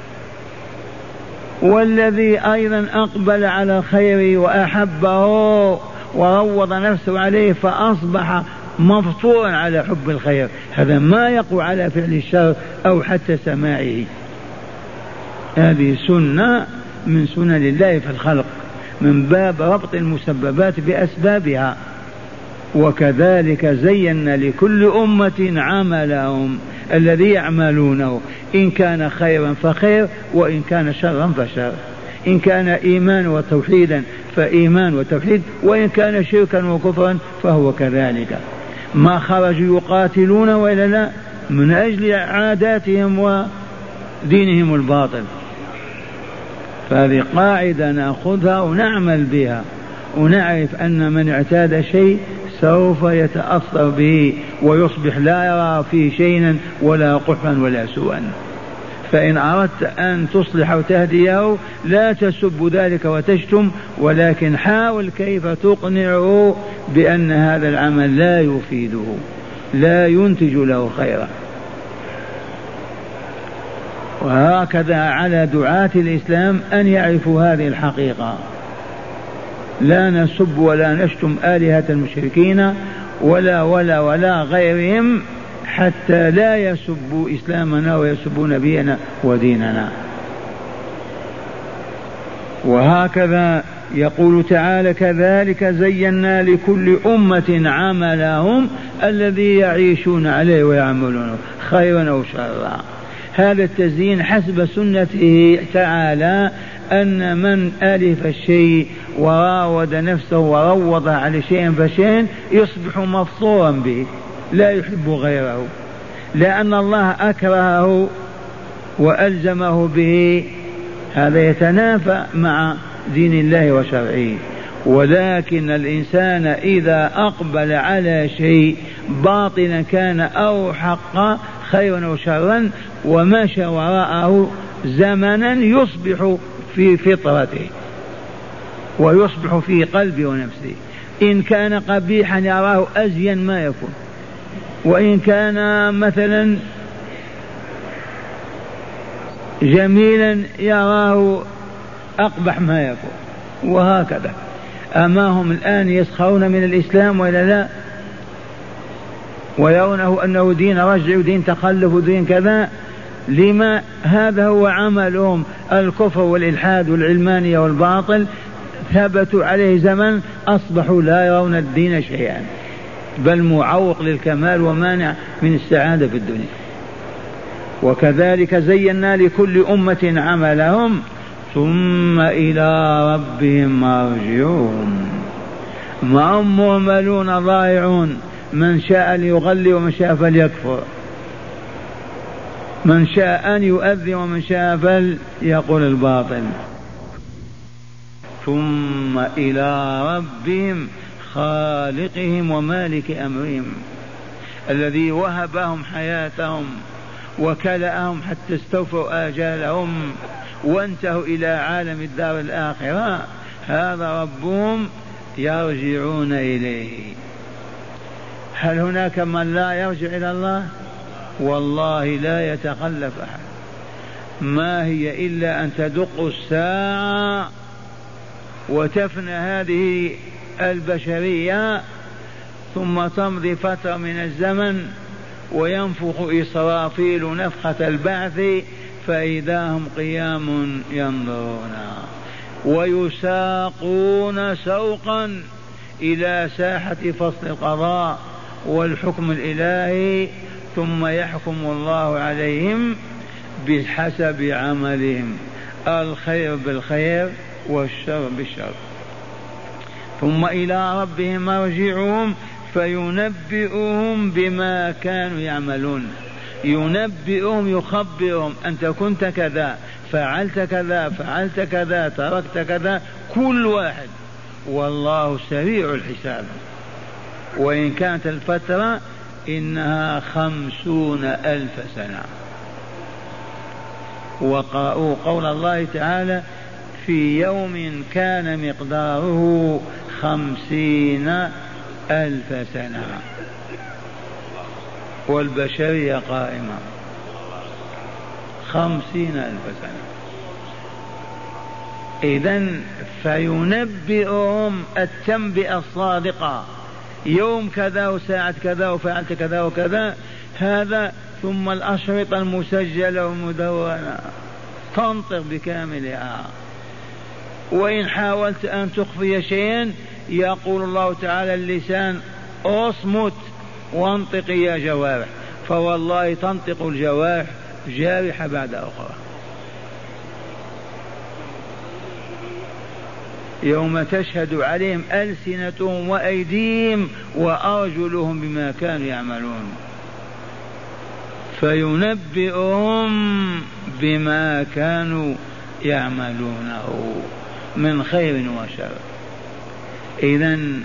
A: والذي أيضا أقبل على الخير وأحبه وروض نفسه عليه فأصبح مفطورا على حب الخير، هذا ما يقوى على فعل الشر أو حتى سماعه. هذه سنة من سنن الله في الخلق من باب ربط المسببات بأسبابها. وكذلك زينا لكل أمة عملهم الذي يعملونه، إن كان خيرا فخير وإن كان شرا فشر، إن كان إيمان وتوحيدا فإيمان وتوحيد، وإن كان شركا وكفرا فهو كذلك. ما خرجوا يقاتلون وإلا لا من أجل عاداتهم ودينهم الباطل. فهذه قاعدة نأخذها ونعمل بها ونعرف أن من اعتاد شيء سوف يتأثر به ويصبح لا يرى فيه شيئا ولا قحا ولا سوءا. فإن أردت أن تصلح وتهديه لا تسب ذلك وتشتم، ولكن حاول كيف تقنعه بأن هذا العمل لا يفيده، لا ينتج له خيرا. وهكذا على دعاة الإسلام أن يعرفوا هذه الحقيقة، لا نسب ولا نشتم آلهة المشركين ولا ولا ولا غيرهم، حتى لا يسبوا إسلامنا ويسبوا نبينا وديننا. وهكذا يقول تعالى: كذلك زينا لكل أمة عملهم الذي يعيشون عليه ويعملونه خيرا أو شرا. هذا التزيين حسب سنته تعالى، أن من ألف الشيء وراود نفسه وروض على شيء فشيء يصبح مفطورا به لا يحب غيره، لأن الله أكرهه وألزمه به، هذا يتنافى مع دين الله وشرعه. ولكن الإنسان إذا أقبل على شيء باطلا كان أو حقا خيرا أو شرا ومشى وراءه زمنا يصبح في فطرته ويصبح في قلبه ونفسه. إن كان قبيحا يراه أزين ما يكون، وإن كان مثلا جميلا يراه أقبح ما يكون، وهكذا. أما هم الآن يسخرون من الإسلام ولا لا، ويرونه أنه دين رجع ودين تخلف ودين كذا. لما؟ هذا هو عملهم، الكفر والإلحاد والعلمانية والباطل ثبتوا عليه زمن، أصبحوا لا يرون الدين شيئا، بل معوق للكمال ومانع من السعادة في الدنيا. وكذلك زينا لكل أمة عملهم ثم إلى ربهم مرجعهم، ما هم مهملون ضائعون، من شاء ليغلي ومن شاء فليكفر، من شاء أن يؤذي ومن شاء فليقول الباطل. ثم إلى ربهم خالقهم ومالك أمرهم الذي وهبهم حياتهم وكلأهم حتى استوفوا آجالهم وانتهوا إلى عالم الدار الآخرة، هذا ربهم يرجعون إليه. هل هناك من لا يرجع إلى الله؟ والله لا يتخلف أحد. ما هي إلا أن تدق الساعة وتفنى هذه البشرية، ثم تمضي فترة من الزمن وينفخ إسرافيل نفخة البعث فإذا هم قيام ينظرون، ويساقون سوقا إلى ساحة فصل القضاء والحكم الإلهي، ثم يحكم الله عليهم بحسب عملهم، الخير بالخير والشر بالشر. ثم إلى ربهم مرجعهم فينبئهم بما كانوا يعملون، ينبئهم يخبرهم: أنت كنت كذا، فعلت كذا، فعلت كذا، تركت كذا، كل واحد، والله سريع الحساب. وإن كانت الفترة إنها خمسون ألف سنة. وقرأوا قول الله تعالى: في يوم كان مقداره خمسين ألف سنة، والبشرية قائمة خمسين ألف سنة. إذن فينبئهم التنبئة الصادقة: يوم كذا وساعة كذا وفعلت كذا وكذا، هذا. ثم الأشرطة المسجلة والمدونة تنطق بكاملها. وإن حاولت أن تخفي شيئا يقول الله تعالى: اللسان اصمت وانطقي يا جوارح، فوالله تنطق الجوارح جارحة بعد أخرى. يوم تشهد عليهم ألسنتهم وأيديهم وأرجلهم بما كانوا يعملون، فينبئهم بما كانوا يعملونه من خير وشر. إذن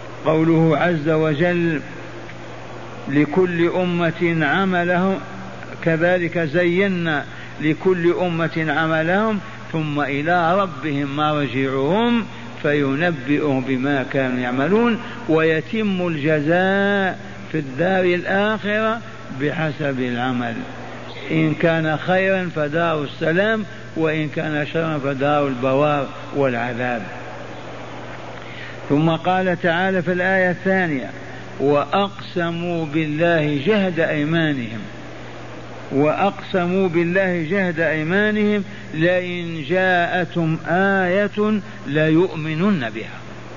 A: قوله عز وجل: لكل أمة عملهم كذلك زينا لكل أمة عملهم ثم إلى ربهم مرجعهم فينبئهم بما كانوا يعملون ويتم الجزاء في الدار الآخرة بحسب العمل، إن كان خيرا فدار السلام وإن كان شرا فدار البوار والعذاب. ثم قال تعالى في الآية الثانية وأقسموا بالله جهد أيمانهم وأقسموا بالله جهد أيمانهم لئن جاءتهم آية ليؤمنن بها.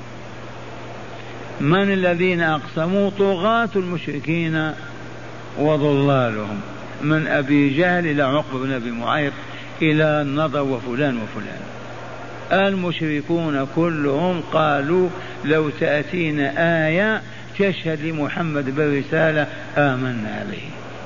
A: من الذين أقسموا؟ طغاة المشركين وضلالهم من أبي جهل إلى عقبة بن أبي معيط إلى النضر وفلان وفلان. المشركون كلهم قالوا لو تأتينا آية تشهد لمحمد بالرسالة آمنا به،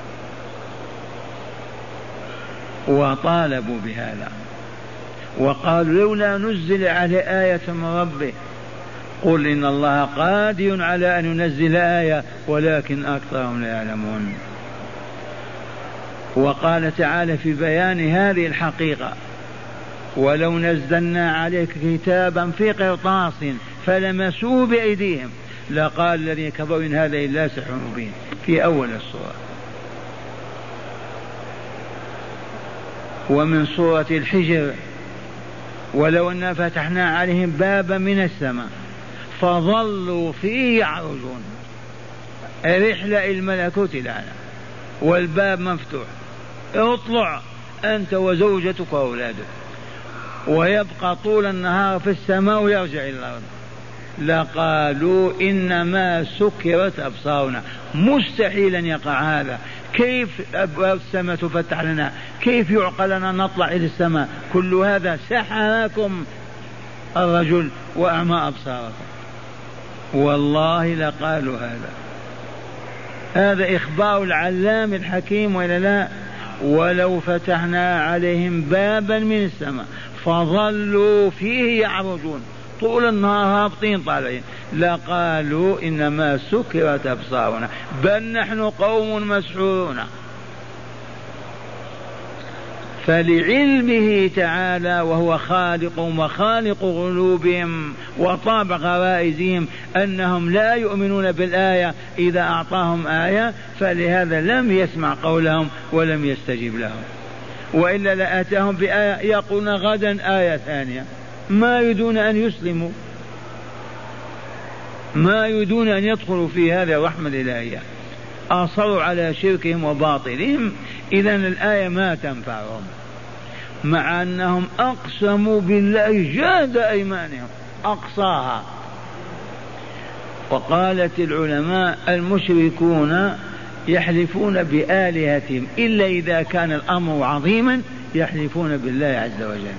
A: وطالبوا بهذا وقالوا لولا نزل على آية من ربه قل إن الله قادر على أن ينزل آية ولكن أكثرهم لا يعلمون. وقال تعالى في بيان هذه الحقيقة ولو نزلنا عليك كتابا في قرطاس فلمسوه بأيديهم لقال الذين كفروا إن هذا إلا سحر مبين في أول السورة. ومن سورة الحجر ولو أن فتحنا عليهم بابا من السماء فظلوا فيه يعرجون، رحلة الملكوت الأعلى والباب مفتوح، اطلع أنت وزوجتك وأولادك، ويبقى طول النهار في السماء ويرجع إلى الأرض، لقالوا إنما سكرت أبصارنا. مستحيل أن يقع هذا، كيف أبواب السماء تفتح لنا؟ كيف يعقل لنا نطلع إلى السماء؟ كل هذا سحركم الرجل وأعمى أبصاركم. والله لقالوا هذا. هذا إخبار العلام الحكيم ولا لا؟ ولو فتحنا عليهم بابا من السماء فظلوا فيه يعرجون طول النهار هابطين طالعين لقالوا إنما سكرت أبصارنا بل نحن قوم مسحورون. فلعلمه تعالى وهو خالق وخالق قلوبهم وطابع غرائزهم أنهم لا يؤمنون بالآية إذا أعطاهم آية، فلهذا لم يسمع قولهم ولم يستجيب لهم، وإلا لأتاهم بآية يقولون غدا آية ثانية، ما يريدون أن يسلموا، ما يريدون أن يدخلوا في هذه الرحمة الإلهية، أصروا على شركهم وباطلهم، إذن الآية ما تنفعهم مع أنهم أقسموا بالله جهد أيمانهم أقصاها. وقالت العلماء المشركون يحلفون بآلهتهم إلا إذا كان الأمر عظيما يحلفون بالله عز وجل،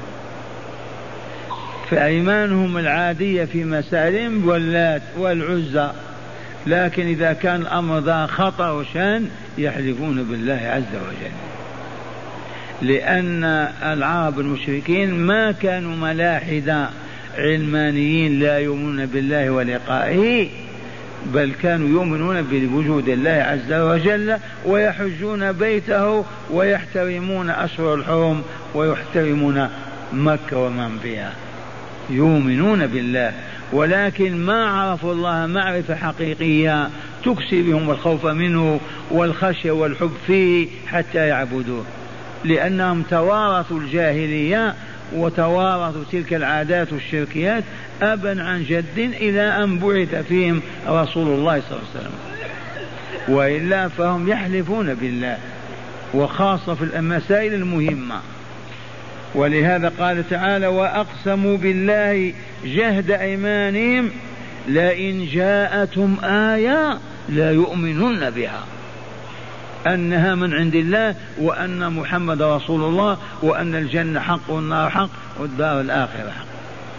A: فأيمانهم العادية في مسائلهم واللات والعزى، لكن إذا كان الأمر ذا خطر وشان يحلفون بالله عز وجل، لأن العرب المشركين ما كانوا ملاحدة علمانيين لا يؤمنون بالله ولقائه، بل كانوا يؤمنون بوجود الله عز وجل ويحجون بيته ويحترمون أشهر الحرم ويحترمون مكة ومن فيها، يؤمنون بالله، ولكن ما عرفوا الله معرفة حقيقية تكسي بهم الخوف منه والخشية والحب فيه حتى يعبدوه، لأنهم توارثوا الجاهلية وتوارثوا تلك العادات والشركيات أبا عن جد إلى أن بعث فيهم رسول الله صلى الله عليه وسلم، وإلا فهم يحلفون بالله وخاصة في المسائل المهمة. ولهذا قال تعالى وأقسموا بالله جهد أيمانهم لئن جاءتهم آية لا يؤمنون بها، أنها من عند الله وأن محمد رسول الله وأن الجنة حق والنار حق والدار الآخرة حق.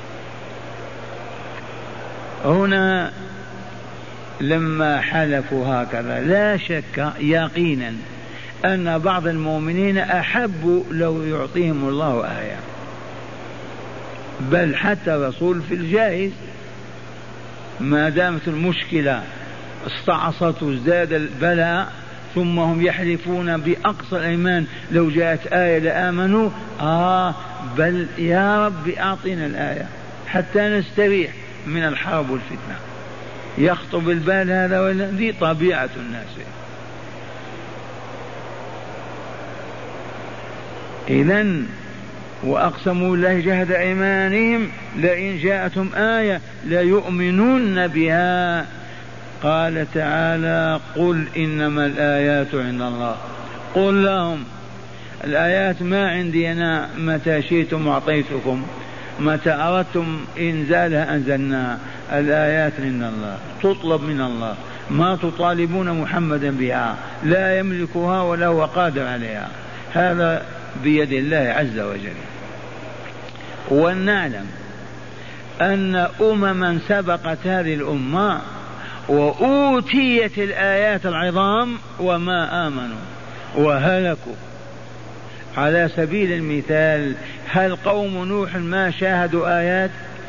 A: هنا لما حلفوا هكذا لا شك يقينا أن بعض المؤمنين أحبوا لو يعطيهم الله آية، بل حتى رسول في الجائز ما دامت المشكلة استعصت وازداد البلاء ثم هم يحلفون بأقصى الأيمان لو جاءت آية لآمنوا. آه بل يا رب أعطنا الآية حتى نستريح من الحرب والفتنة. يخطب البال هذا ولا ذي طبيعة الناس. إذن وأقسموا بالله جهد أيمانهم لئن جاءتهم آية ليؤمنون بها. قال تعالى قل إنما الآيات عند الله. قل لهم الآيات ما عندي أنا، متى شئتم أعطيتكم، متى أردتم إنزالها أنزلناها. الآيات عند الله تطلب من الله، ما تطالبون محمدا بها، لا يملكها ولا هو قادر عليها، هذا بيد الله عز وجل. ونعلم أن أمما سبقت هذه الأمة وأوتيت الآيات العظام وما آمنوا وهلكوا. على سبيل المثال، هل قوم نوح ما شاهدوا آيات؟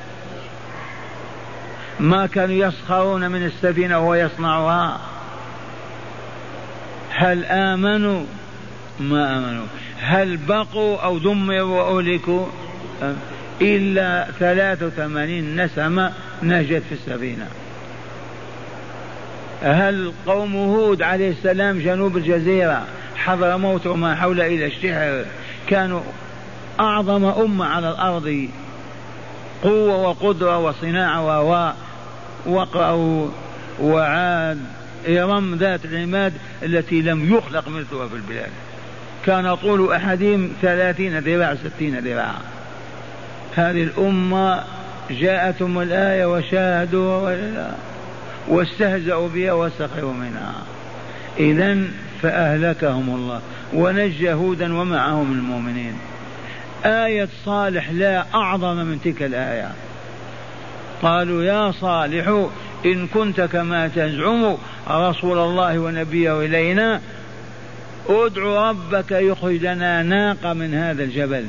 A: ما كانوا يسخرون من السفينة وهو يصنعها؟ هل آمنوا؟ ما آمنوا. هل بقوا أو دمروا وأهلكوا؟ إلا ثلاث وثمانين نسمة نجت في السفينة. هل قوم هود عليه السلام جنوب الجزيرة حضرموت وما حول إلى الشحر كانوا أعظم أمة على الأرض، قوة وقدرة وصناعة و وقعوا وعاد إرم ذات العماد التي لم يخلق مثلها في البلاد، كان طول أحدهم ثلاثين ذراع ستين ذراع. هذه الأمة جاءتهم الآية وشاهدوا ولا واستهزأوا بها وسخروا منها. إذن فأهلكهم الله ونجى هودا ومعهم المؤمنين. آية صالح لا أعظم من تلك الآية. قالوا يا صالح إن كنت كما تزعم رسول الله ونبيه إلينا ادع ربك يخرج لنا ناقة من هذا الجبل.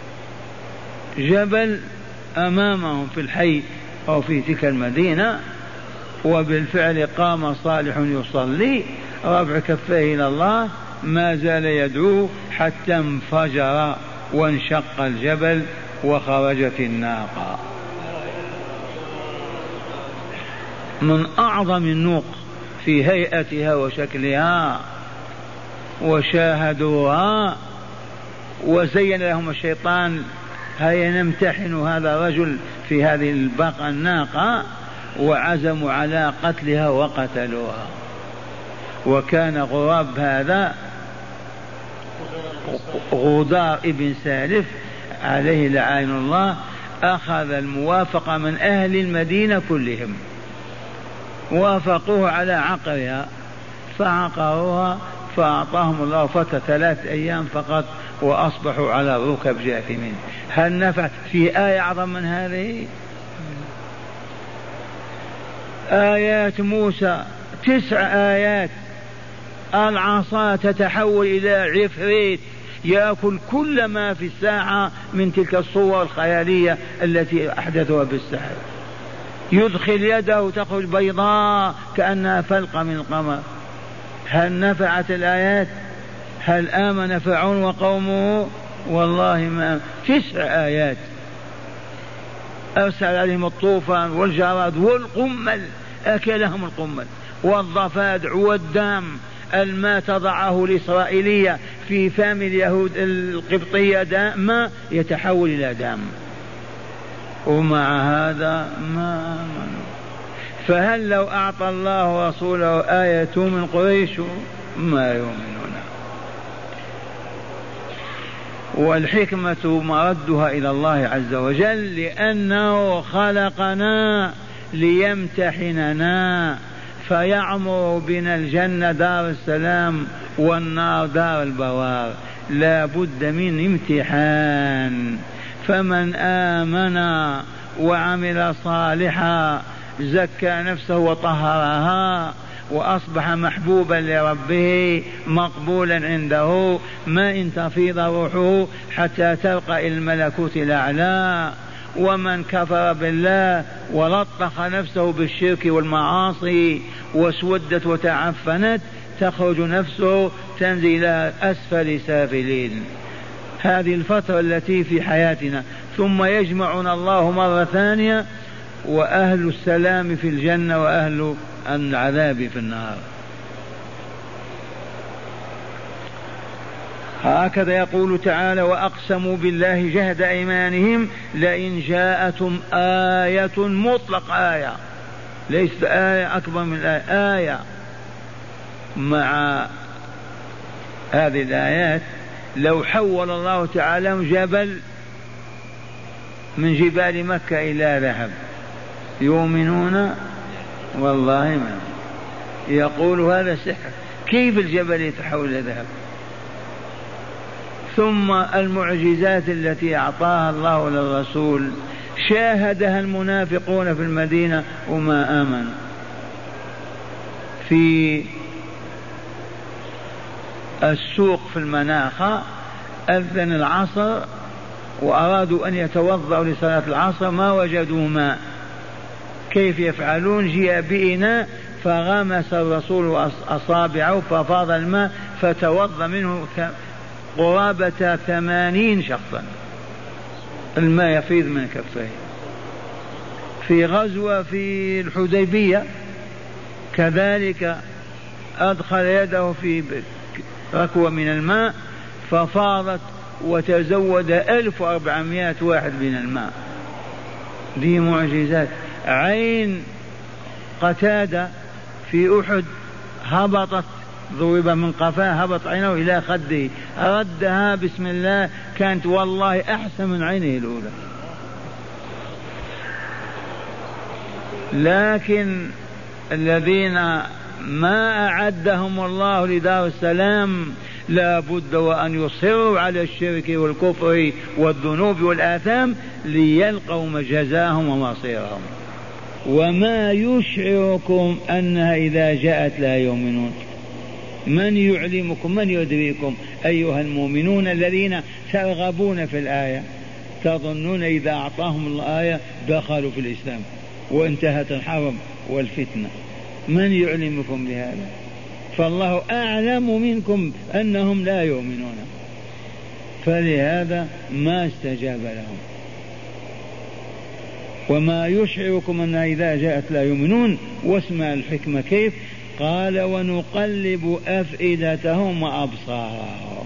A: جبل أمامهم في الحي أو في تلك المدينة، وبالفعل قام صالح يصلي رفع كفيه إلى الله، ما زال يدعو حتى انفجر وانشق الجبل وخرجت الناقة. من أعظم النوق في هيئتها وشكلها، وشاهدوها وزين لهم الشيطان هيا نمتحن هذا الرجل في هذه البقرة الناقة، وعزموا على قتلها وقتلوها. وكان غراب هذا غدار ابن سالف عليه لعين الله أخذ الموافقة من أهل المدينة كلهم، وافقوه على عقرها فعقروها، فأعطاهم الله فترة ثلاث أيام فقط وأصبحوا على الركب جاثمين. هل نفع في آية أعظم من هذه؟ آيات موسى تسع آيات، العصا تتحول إلى عفريت يأكل كل ما في الساعة من تلك الصور الخيالية التي أحدثوها بالسحر، يدخل يده تخرج بيضاء كأنها فلقة من القمر. هل نفعت الآيات؟ هل آمن فرعون وقومه؟ والله ما. تسع آيات أرسل عليهم الطوفان والجراد والقمل، أكلهم القمل والضفادع والدم. الماء تضعه الإسرائيلية في فم اليهود القبطية دم يتحول إلى دم، ومع هذا ما آمنوا. فهل لو أعطى الله رسوله آية من قريش ما يؤمنون. والحكمة مردها إلى الله عز وجل، لأنه خلقنا ليمتحننا، فيعمر بنا الجنة دار السلام والنار دار البوار، لا بد من امتحان. فمن آمن وعمل صالحا زكى نفسه وطهرها وأصبح محبوبا لربه مقبولا عنده، ما إن تفيض روحه حتى ترقى الملكوت الأعلى. ومن كفر بالله ولطخ نفسه بالشرك والمعاصي وسودت وتعفنت تخرج نفسه تنزل إلى أسفل سافلين. هذه الفترة التي في حياتنا، ثم يجمعنا الله مرة ثانية، وأهل السلام في الجنة وأهل العذاب في النار. هكذا يقول تعالى: وأقسموا بالله جهد أيمانهم لئن جاءتهم آية، مطلق آية، ليست آية أكبر من الآية، آية مع هذه الآيات لو حول الله تعالى جبل من جبال مكة إلى ذهب يؤمنون؟ والله ما يقول هذا سحر، كيف الجبل يتحول إلى ذهب؟ ثم المعجزات التي أعطاها الله للرسول شاهدها المنافقون في المدينة وما آمنوا. في السوق في المناخة أذن العصر وأرادوا أن يتوضأوا لصلاة العصر، ما وجدوا ماء، كيف يفعلون؟ جاء بإناء فغمس الرسول أصابعه ففاض الماء فتوضأ منه قرابة ثمانين شخصا، الماء يفيض من كفيه. في غزوة في الحديبية كذلك أدخل يده في ركوة من الماء ففاضت وتزود ألف وأربعمائة واحد من الماء. دي معجزات. عين قتادة في أحد هبطت، ضرب من قفاه، هبط عينه إلى خده، ردها بسم الله، كانت والله أحسن من عينه الأولى. لكن الذين ما أعدهم الله لدار السلام لا بد وأن يصروا على الشرك والكفر والذنوب والآثام ليلقوا جزاهم ومصيرهم. وما يشعركم أنها إذا جاءت لا يؤمنون؟ من يعلمكم، من يدريكم أيها المؤمنون الذين ترغبون في الآية، تظنون إذا أعطاهم الآية دخلوا في الإسلام وانتهت الحرب والفتنة؟ من يعلمكم بهذا؟ فالله أعلم منكم أنهم لا يؤمنون، فلهذا ما استجاب لهم. وما يشعركم أنها إذا جاءت لا يؤمنون. واسمع الحكمة كيف قال: ونقلب أفئدتهم وأبصارهم.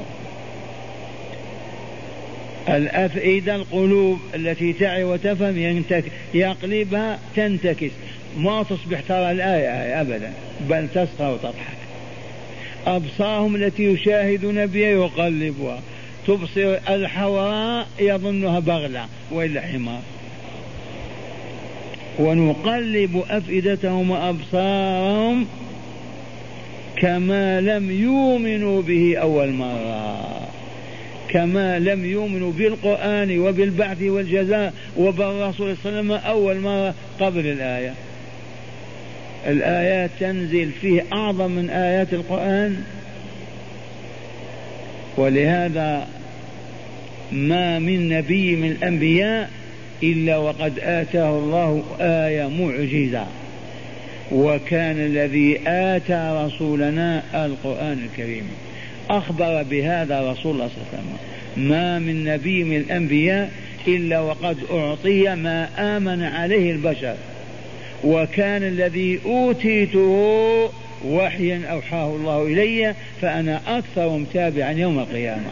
A: الأفئدة القلوب التي تعي وتفهم، يقلبها تنتكس، ما تصبح ترى الآية آية أبدا، بل تسخر وتضحك. أبصارهم التي يشاهدون بها يقلبها، تبصر الحوراء يظنها بغلة وإلا حمار. ونقلب أفئدتهم وأبصارهم كما لم يؤمنوا به أول مرة، كما لم يؤمنوا بالقرآن وبالبعث والجزاء وبالرسول صلى الله عليه وسلم أول مرة قبل الآية. الآيات تنزل فيه أعظم من آيات القرآن. ولهذا ما من نبي من الأنبياء إلا وقد آتاه الله آية معجزة، وكان الذي آتى رسولنا القرآن الكريم. أخبر بهذا رسول الله صلى الله عليه وسلم: ما من نبي من الأنبياء إلا وقد أعطي ما آمن عليه البشر، وكان الذي أوتيته وحيا أوحاه الله إلي، فأنا أكثر متابعا يوم القيامة.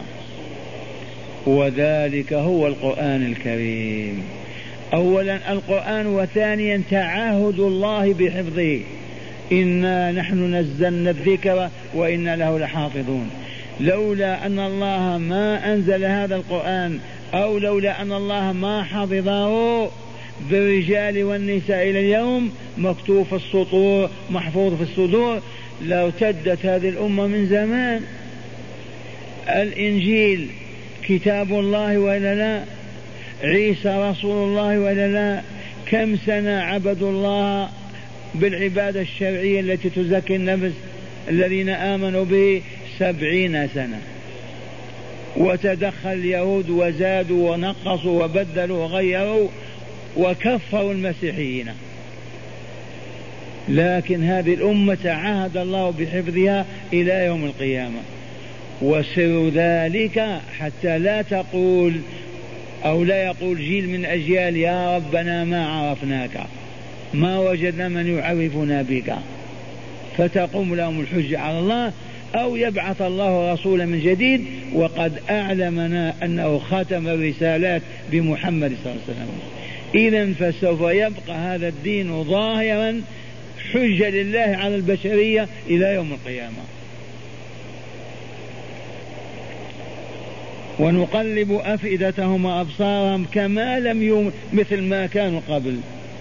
A: وذلك هو القرآن الكريم. أولا القرآن، وثانيا تعاهد الله بحفظه: إنا نحن نزلنا الذكر وإنا له لحافظون. لولا أن الله ما أنزل هذا القرآن، أو لولا أن الله ما حفظه بالرجال والنساء إلى اليوم، مكتوب في السطور محفوظ في الصدور، لارتدت هذه الأمة من زمان. الإنجيل كتاب الله وإلا لا؟ عيسى رسول الله وإلا لا؟ كم سنة عبدوا الله بالعبادة الشرعية التي تزكي النفس الذين آمنوا به؟ سبعين سنة. وتدخل اليهود وزادوا ونقصوا وبدلوا وغيروا وكفروا المسيحيين. لكن هذه الأمة عهد الله بحفظها إلى يوم القيامة. وسر ذلك حتى لا تقول أو لا يقول جيل من أجيال يا ربنا ما عرفناك، ما وجدنا من يعرفنا بك، فتقوم لهم الحجة على الله، أو يبعث الله رسولا من جديد وقد أعلمنا أنه ختم الرسالات بمحمد صلى الله عليه وسلم. إذن فسوف يبقى هذا الدين ظاهرا حجة لله على البشرية إلى يوم القيامة. ونقلب أفئدتهم وأبصارهم كما لم يوم مثل ما كانوا قبل،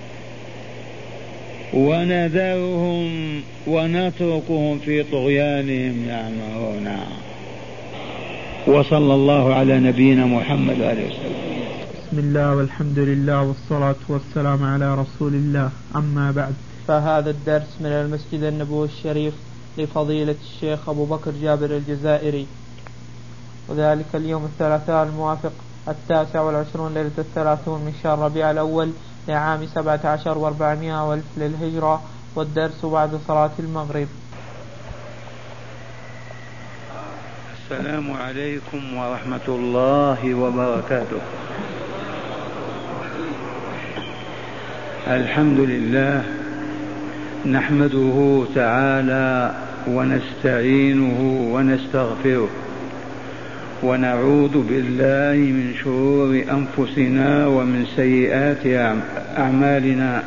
A: ونذرهم ونتركهم في طغيانهم يعمهون. وصلى الله على نبينا محمد وآله وسلم.
B: بسم الله والحمد لله والصلاة والسلام على رسول الله، أما بعد، فهذا الدرس من المسجد النبوي الشريف لفضيلة الشيخ أبو بكر جابر الجزائري، وذلك اليوم الثلاثاء الموافق التاسع والعشرون ليلة الثلاثون من شهر ربيع الأول لعام سبعة عشر وأربعمائة والف للهجرة، والدرس بعد صلاة المغرب.
A: السلام عليكم ورحمة الله وبركاته. الحمد لله نحمده تعالى ونستعينه ونستغفره، ونعوذ بالله من شرور أنفسنا ومن سيئات أعمالنا.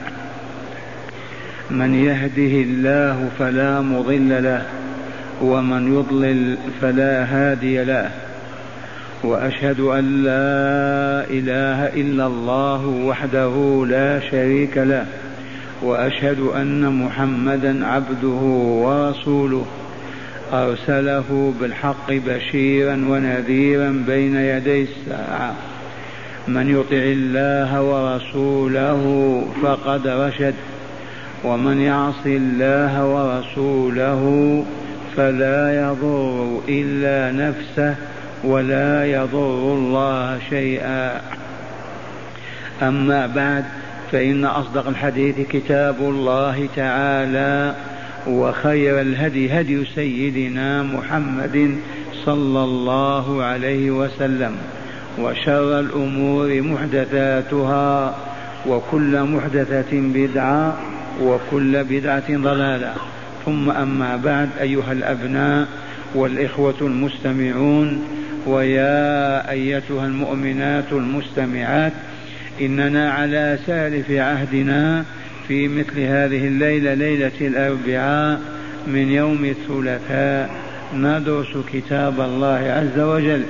A: من يهده الله فلا مضل له، ومن يضلل فلا هادي له، وأشهد أن لا إله إلا الله وحده لا شريك له، وأشهد أن محمدا عبده ورسوله أرسله بالحق بشيرا ونذيرا بين يدي الساعة. من يطع الله ورسوله فقد رشد، ومن يعص الله ورسوله فلا يضر إلا نفسه ولا يضر الله شيئا. أما بعد، فإن أصدق الحديث كتاب الله تعالى، وخير الهدي هدي سيدنا محمد صلى الله عليه وسلم، وشر الأمور محدثاتها، وكل محدثة بدعة، وكل بدعة ضلالة. ثم أما بعد، أيها الأبناء والإخوة المستمعون، ويا أيتها المؤمنات المستمعات، إننا على سالف عهدنا في مثل هذه الليلة، ليلة الأربعاء من يوم الثلاثاء، ندرس كتاب الله عز وجل،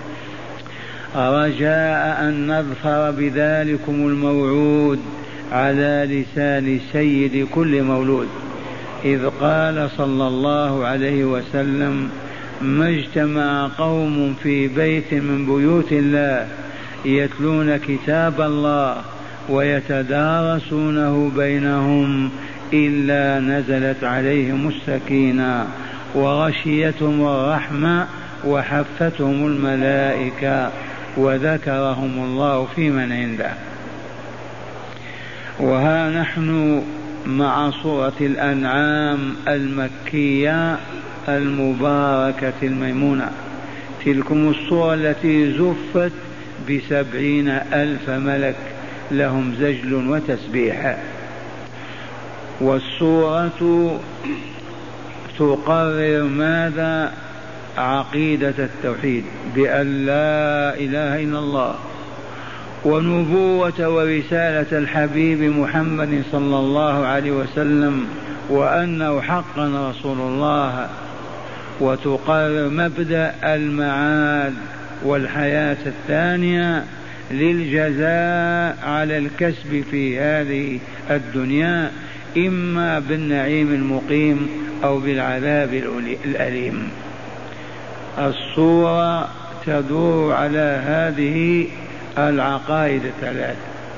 A: رجاء أن نظفر بذلكم الموعود على لسان سيد كل مولود، إذ قال صلى الله عليه وسلم: ما اجتمع قوم في بيت من بيوت الله يتلون كتاب الله ويتدارسونه بينهم إلا نزلت عليهم السكينة وغشيتهم الرحمة وحفتهم الملائكة وذكرهم الله في من عنده. وها نحن مع سورة الأنعام المكية المباركة الميمونة، تلكم السورة التي زفت بسبعين ألف ملك لهم زجل وتسبيح. والسورة تقرر ماذا؟ عقيدة التوحيد، بأن لا إله إلا الله، ونبوة ورسالة الحبيب محمد صلى الله عليه وسلم، وأنه حقا رسول الله. وتقرر مبدأ المعاد والحياة الثانية للجزاء على الكسب في هذه الدنيا، إما بالنعيم المقيم أو بالعذاب الأليم. الصورة تدور على هذه العقائد الثلاث،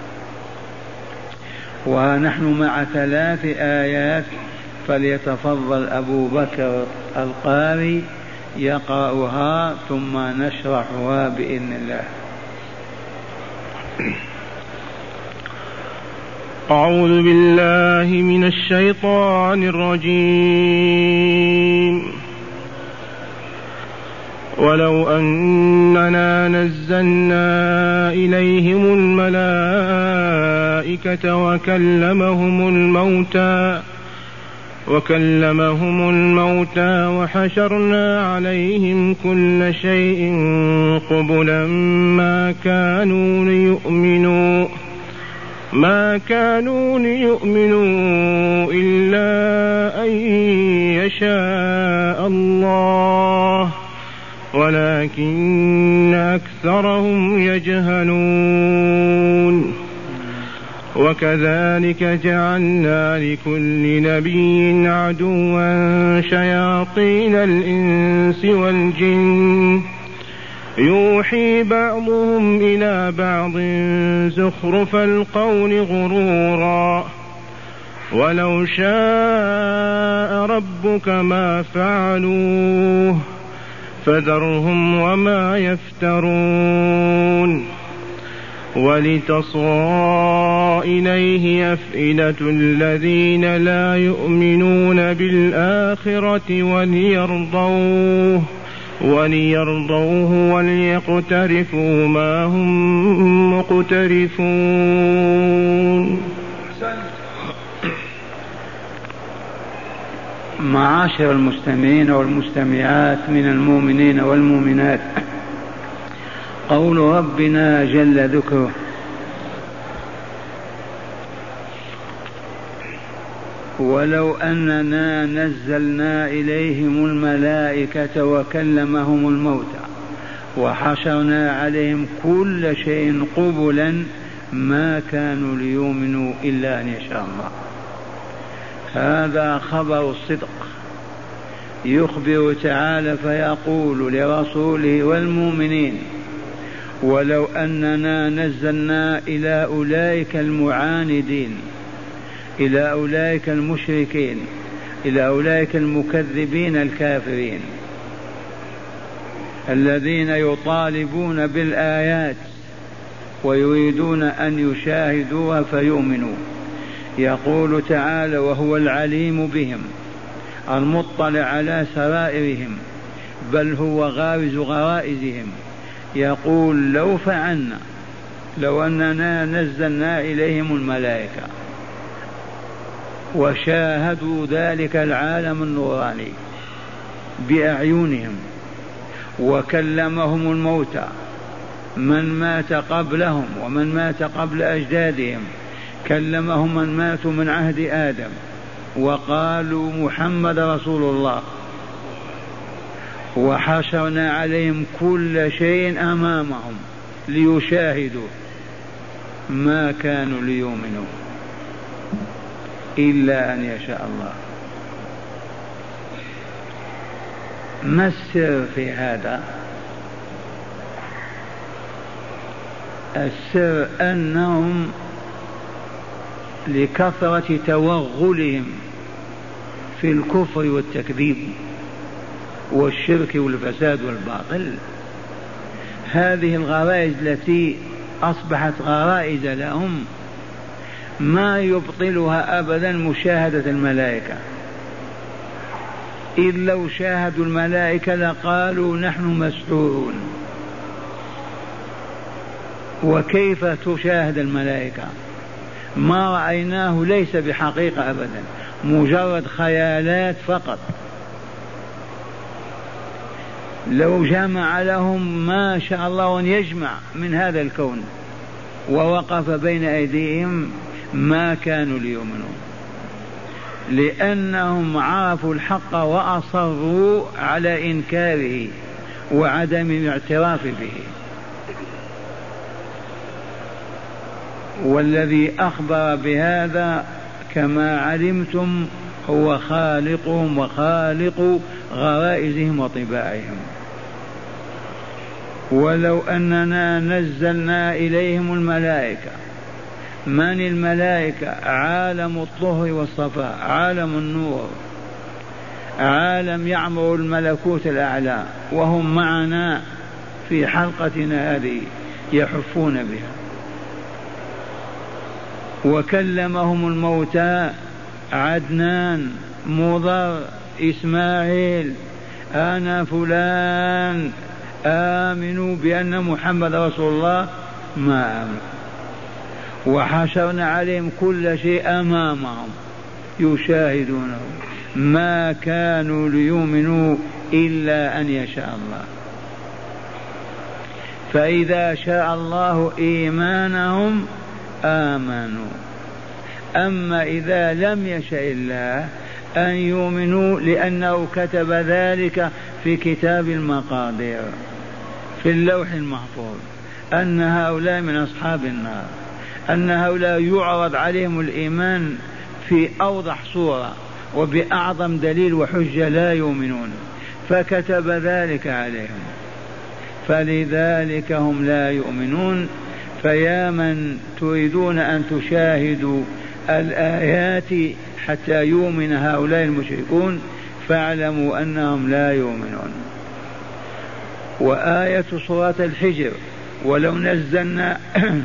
A: ونحن مع ثلاث آيات، فليتفضل أبو بكر القاري يقرأها ثم نشرحها بإذن الله.
C: أعوذ بالله من الشيطان الرجيم. ولو أننا نزلنا إليهم الملائكة وكلمهم الموتى وكلمهم الموتى وحشرنا عليهم كل شيء قبلا ما كانوا ليؤمنوا ما كانوا ليؤمنوا إلا أن يشاء الله ولكن أكثرهم يجهلون. وكذلك جعلنا لكل نبي عدوا شياطين الإنس والجن يوحي بعضهم إلى بعض زخرف القول غرورا ولو شاء ربك ما فعلوه فذرهم وما يفترون. ولتصغى إليه أفئدة الذين لا يؤمنون بالآخرة وليرضوه وليرضوه وليقترفوا ما هم مقترفون.
A: معاشر المستمعين والمستمعات من المؤمنين والمؤمنات، قول ربنا جل ذكره: ولو أننا نزلنا إليهم الملائكة وكلمهم الموتى وحشرنا عليهم كل شيء قبلا ما كانوا ليؤمنوا إلا أن يشاء الله. هذا خبر الصدق، يخبر تعالى فيقول لرسوله والمؤمنين: ولو أننا نزلنا إلى أولئك المعاندين، إلى أولئك المشركين، إلى أولئك المكذبين الكافرين الذين يطالبون بالآيات ويريدون أن يشاهدوها فيؤمنوا. يقول تعالى: وهو العليم بهم المطلع على سرائرهم بل هو غارز غرائزهم. يقول: لو فعلنا، لو أننا نزلنا إليهم الملائكة وشاهدوا ذلك العالم النوراني بأعينهم وكلمهم الموتى، من مات قبلهم ومن مات قبل أجدادهم، كلمهم من ماتوا من عهد آدم وقالوا محمد رسول الله، وحشرنا عليهم كل شيء أمامهم ليشاهدوا، ما كانوا ليؤمنوا إلا أن يشاء الله. ما السر في هذا؟ السر أنهم لكثرة توغلهم في الكفر والتكذيب والشرك والفساد والباطل، هذه الغرائز التي أصبحت غرائز لهم ما يبطلها أبدا مشاهدة الملائكة. إن لو شاهدوا الملائكة لقالوا نحن مسحورون. وكيف تشاهد الملائكة؟ ما رأيناه ليس بحقيقة أبدا، مجرد خيالات فقط. لو جمع لهم ما شاء الله أن يجمع من هذا الكون ووقف بين أيديهم ما كانوا ليؤمنوا، لأنهم عرفوا الحق وأصروا على إنكاره وعدم الاعتراف به. والذي أخبر بهذا كما علمتم هو خالقهم وخالق غرائزهم وطباعهم. ولو أننا نزلنا إليهم الملائكة، من الملائكة؟ عالم الطهر والصفاء، عالم النور، عالم يعمر الملكوت الأعلى، وهم معنا في حلقتنا هذه يحفون بها. وكلمهم الموتى عدنان مضر إسماعيل أنا فلان آمنوا بأن محمد رسول الله ما آمنوا. وحشرنا عليهم كل شيء أمامهم يشاهدونه ما كانوا ليؤمنوا إلا أن يشاء الله. فإذا شاء الله إيمانهم آمنوا. أما إذا لم يشاء الله أن يؤمنوا لأنه كتب ذلك في كتاب المقادير في اللوح المحفوظ أن هؤلاء من أصحاب النار، أن هؤلاء يعرض عليهم الإيمان في أوضح صورة وبأعظم دليل وحجة لا يؤمنون، فكتب ذلك عليهم، فلذلك هم لا يؤمنون. فيا من تريدون أن تشاهدوا الآيات حتى يؤمن هؤلاء المشركون فاعلموا أنهم لا يؤمنون. وآية سورة الحجر ولو نزلنا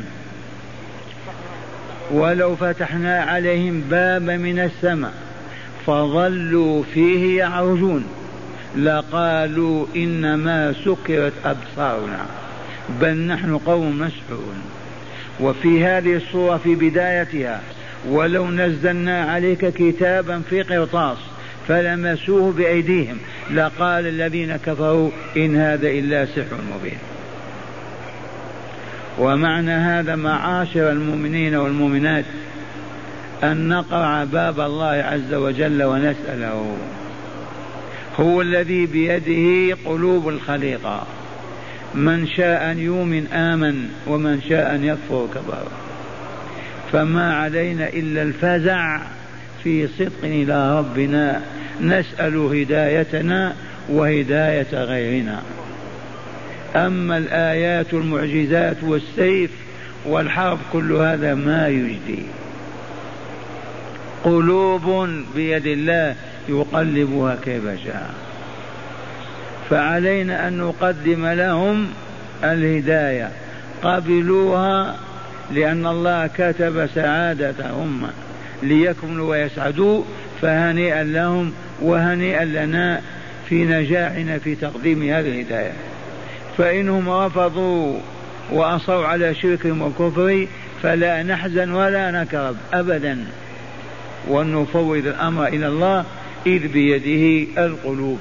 A: ولو فتحنا عليهم بابا من السماء فظلوا فيه يعرجون لقالوا إنما سكرت أبصارنا بل نحن قوم مسحورون. وفي هذه الصورة في بدايتها ولو نزلنا عليك كتابا في قرطاس فلمسوه بأيديهم لقال الذين كفروا إن هذا إلا سحر مبين. ومعنى هذا معاشر المؤمنين والمؤمنات أن نقرع باب الله عز وجل ونسأله. هو الذي بيده قلوب الخليقة، من شاء أن يؤمن آمن ومن شاء أن يكفر كفر. فما علينا إلا الفزع في صدق إلى ربنا نسأل هدايتنا وهداية غيرنا. أما الآيات المعجزات والسيف والحرب كل هذا ما يجدي. قلوب بيد الله يقلبها كيف شاء. فعلينا أن نقدم لهم الهداية قبلوها لأن الله كتب سعادتهم ليكملوا ويسعدوا، فهنيئا لهم وهنيئا لنا في نجاحنا في تقديم هذه الهداية. فإنهم رفضوا وأصروا على شركهم وكفرهم فلا نحزن ولا نكرب أبدا، ونفوض الأمر إلى الله إذ بيده القلوب.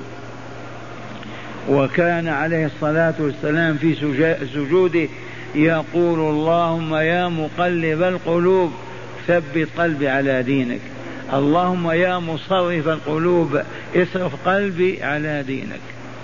A: وكان عليه الصلاة والسلام في سجوده يقول اللهم يا مقلب القلوب ثبت قلبي على دينك، اللهم يا مصرف القلوب اصرف قلبي على دينك.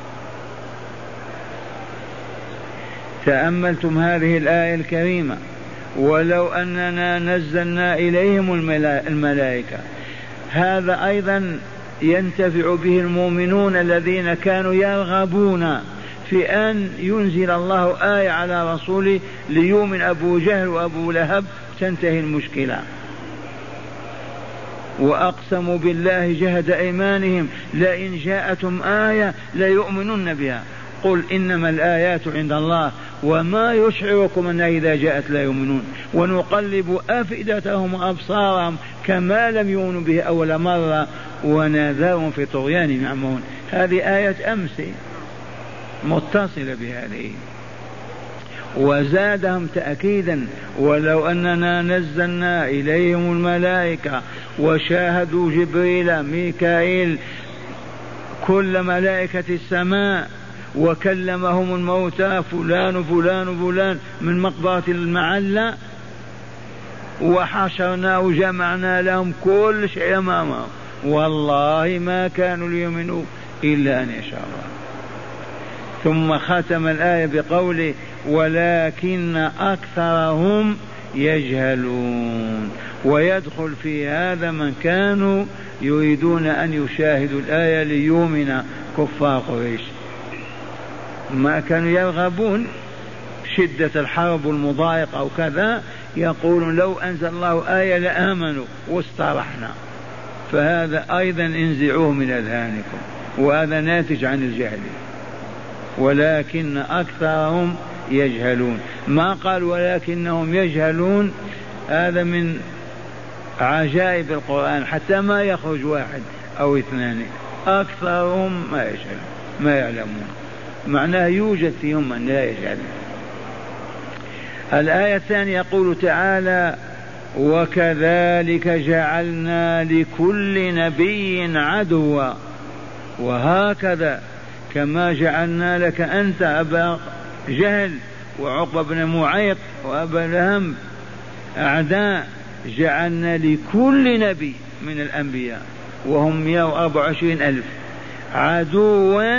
A: تأملتم هذه الآية الكريمة ولو أننا نزلنا إليهم الملائكة، هذا أيضا ينتفع به المؤمنون الذين كانوا يرغبون في أن ينزل الله آية على رسوله ليؤمن أبو جهل وأبو لهب تنتهي المشكلة. وأقسموا بالله جهد أيمانهم لئن جاءتهم آية ليؤمنن بها قل إنما الآيات عند الله وما يشعركم أن إذا جاءت لا يؤمنون ونقلب أفئدتهم وأبصارهم كما لم يؤمنوا به أول مرة ونذرهم في طغيانهم يعمهون. هذه آية أمس متصلة بهذه. وزادهم تأكيدا ولو أننا نزلنا إليهم الملائكة وشاهدوا جبريل ميكائيل كل ملائكة السماء وكلمهم الموتى فلان فلان فلان من مقبرة المعلة وحشرنا وجمعنا لهم كل شيء أمامهم والله ما كانوا ليؤمنوا إلا أن يشاء الله. ثم ختم الآية بقوله ولكن أكثرهم يجهلون. ويدخل في هذا من كانوا يريدون أن يشاهدوا الآية ليؤمن كفار قريش، ما كانوا يرغبون شدة الحرب والمضايقة أو كذا، يقولون لو أنزل الله آية لآمنوا واسترحنا. فهذا أيضا انزعوه من أذهانكم وهذا ناتج عن الجهل. ولكن أكثرهم يجهلون، ما قال ولكنهم يجهلون، هذا من عجائب القرآن حتى ما يخرج واحد أو اثنان، أكثرهم ما يشعر ما يعلمون. معناه يوجد فيهم من لا يجهل. الآية الثانية يقول تعالى: وكذلك جعلنا لكل نبي عدوا. وهكذا كما جعلنا لك أنت أبا جهل وعقبة بن معيط وأبا لهب أعداء، جعلنا لكل نبي من الأنبياء وهم مئة وأربعة وعشرين ألف عدوا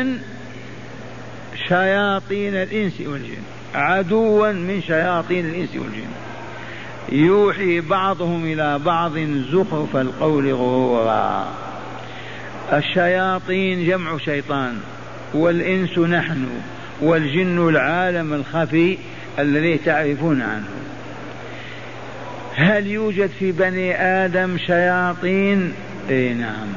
A: شياطين الإنس والجن، عدوا من شياطين الإنس والجن، يوحي بعضهم إلى بعض زخرف القول غرورا. الشياطين جمع شيطان، والإنس نحن، والجن العالم الخفي الذي تعرفون عنه. هل يوجد في بني آدم شياطين؟ اي نعم،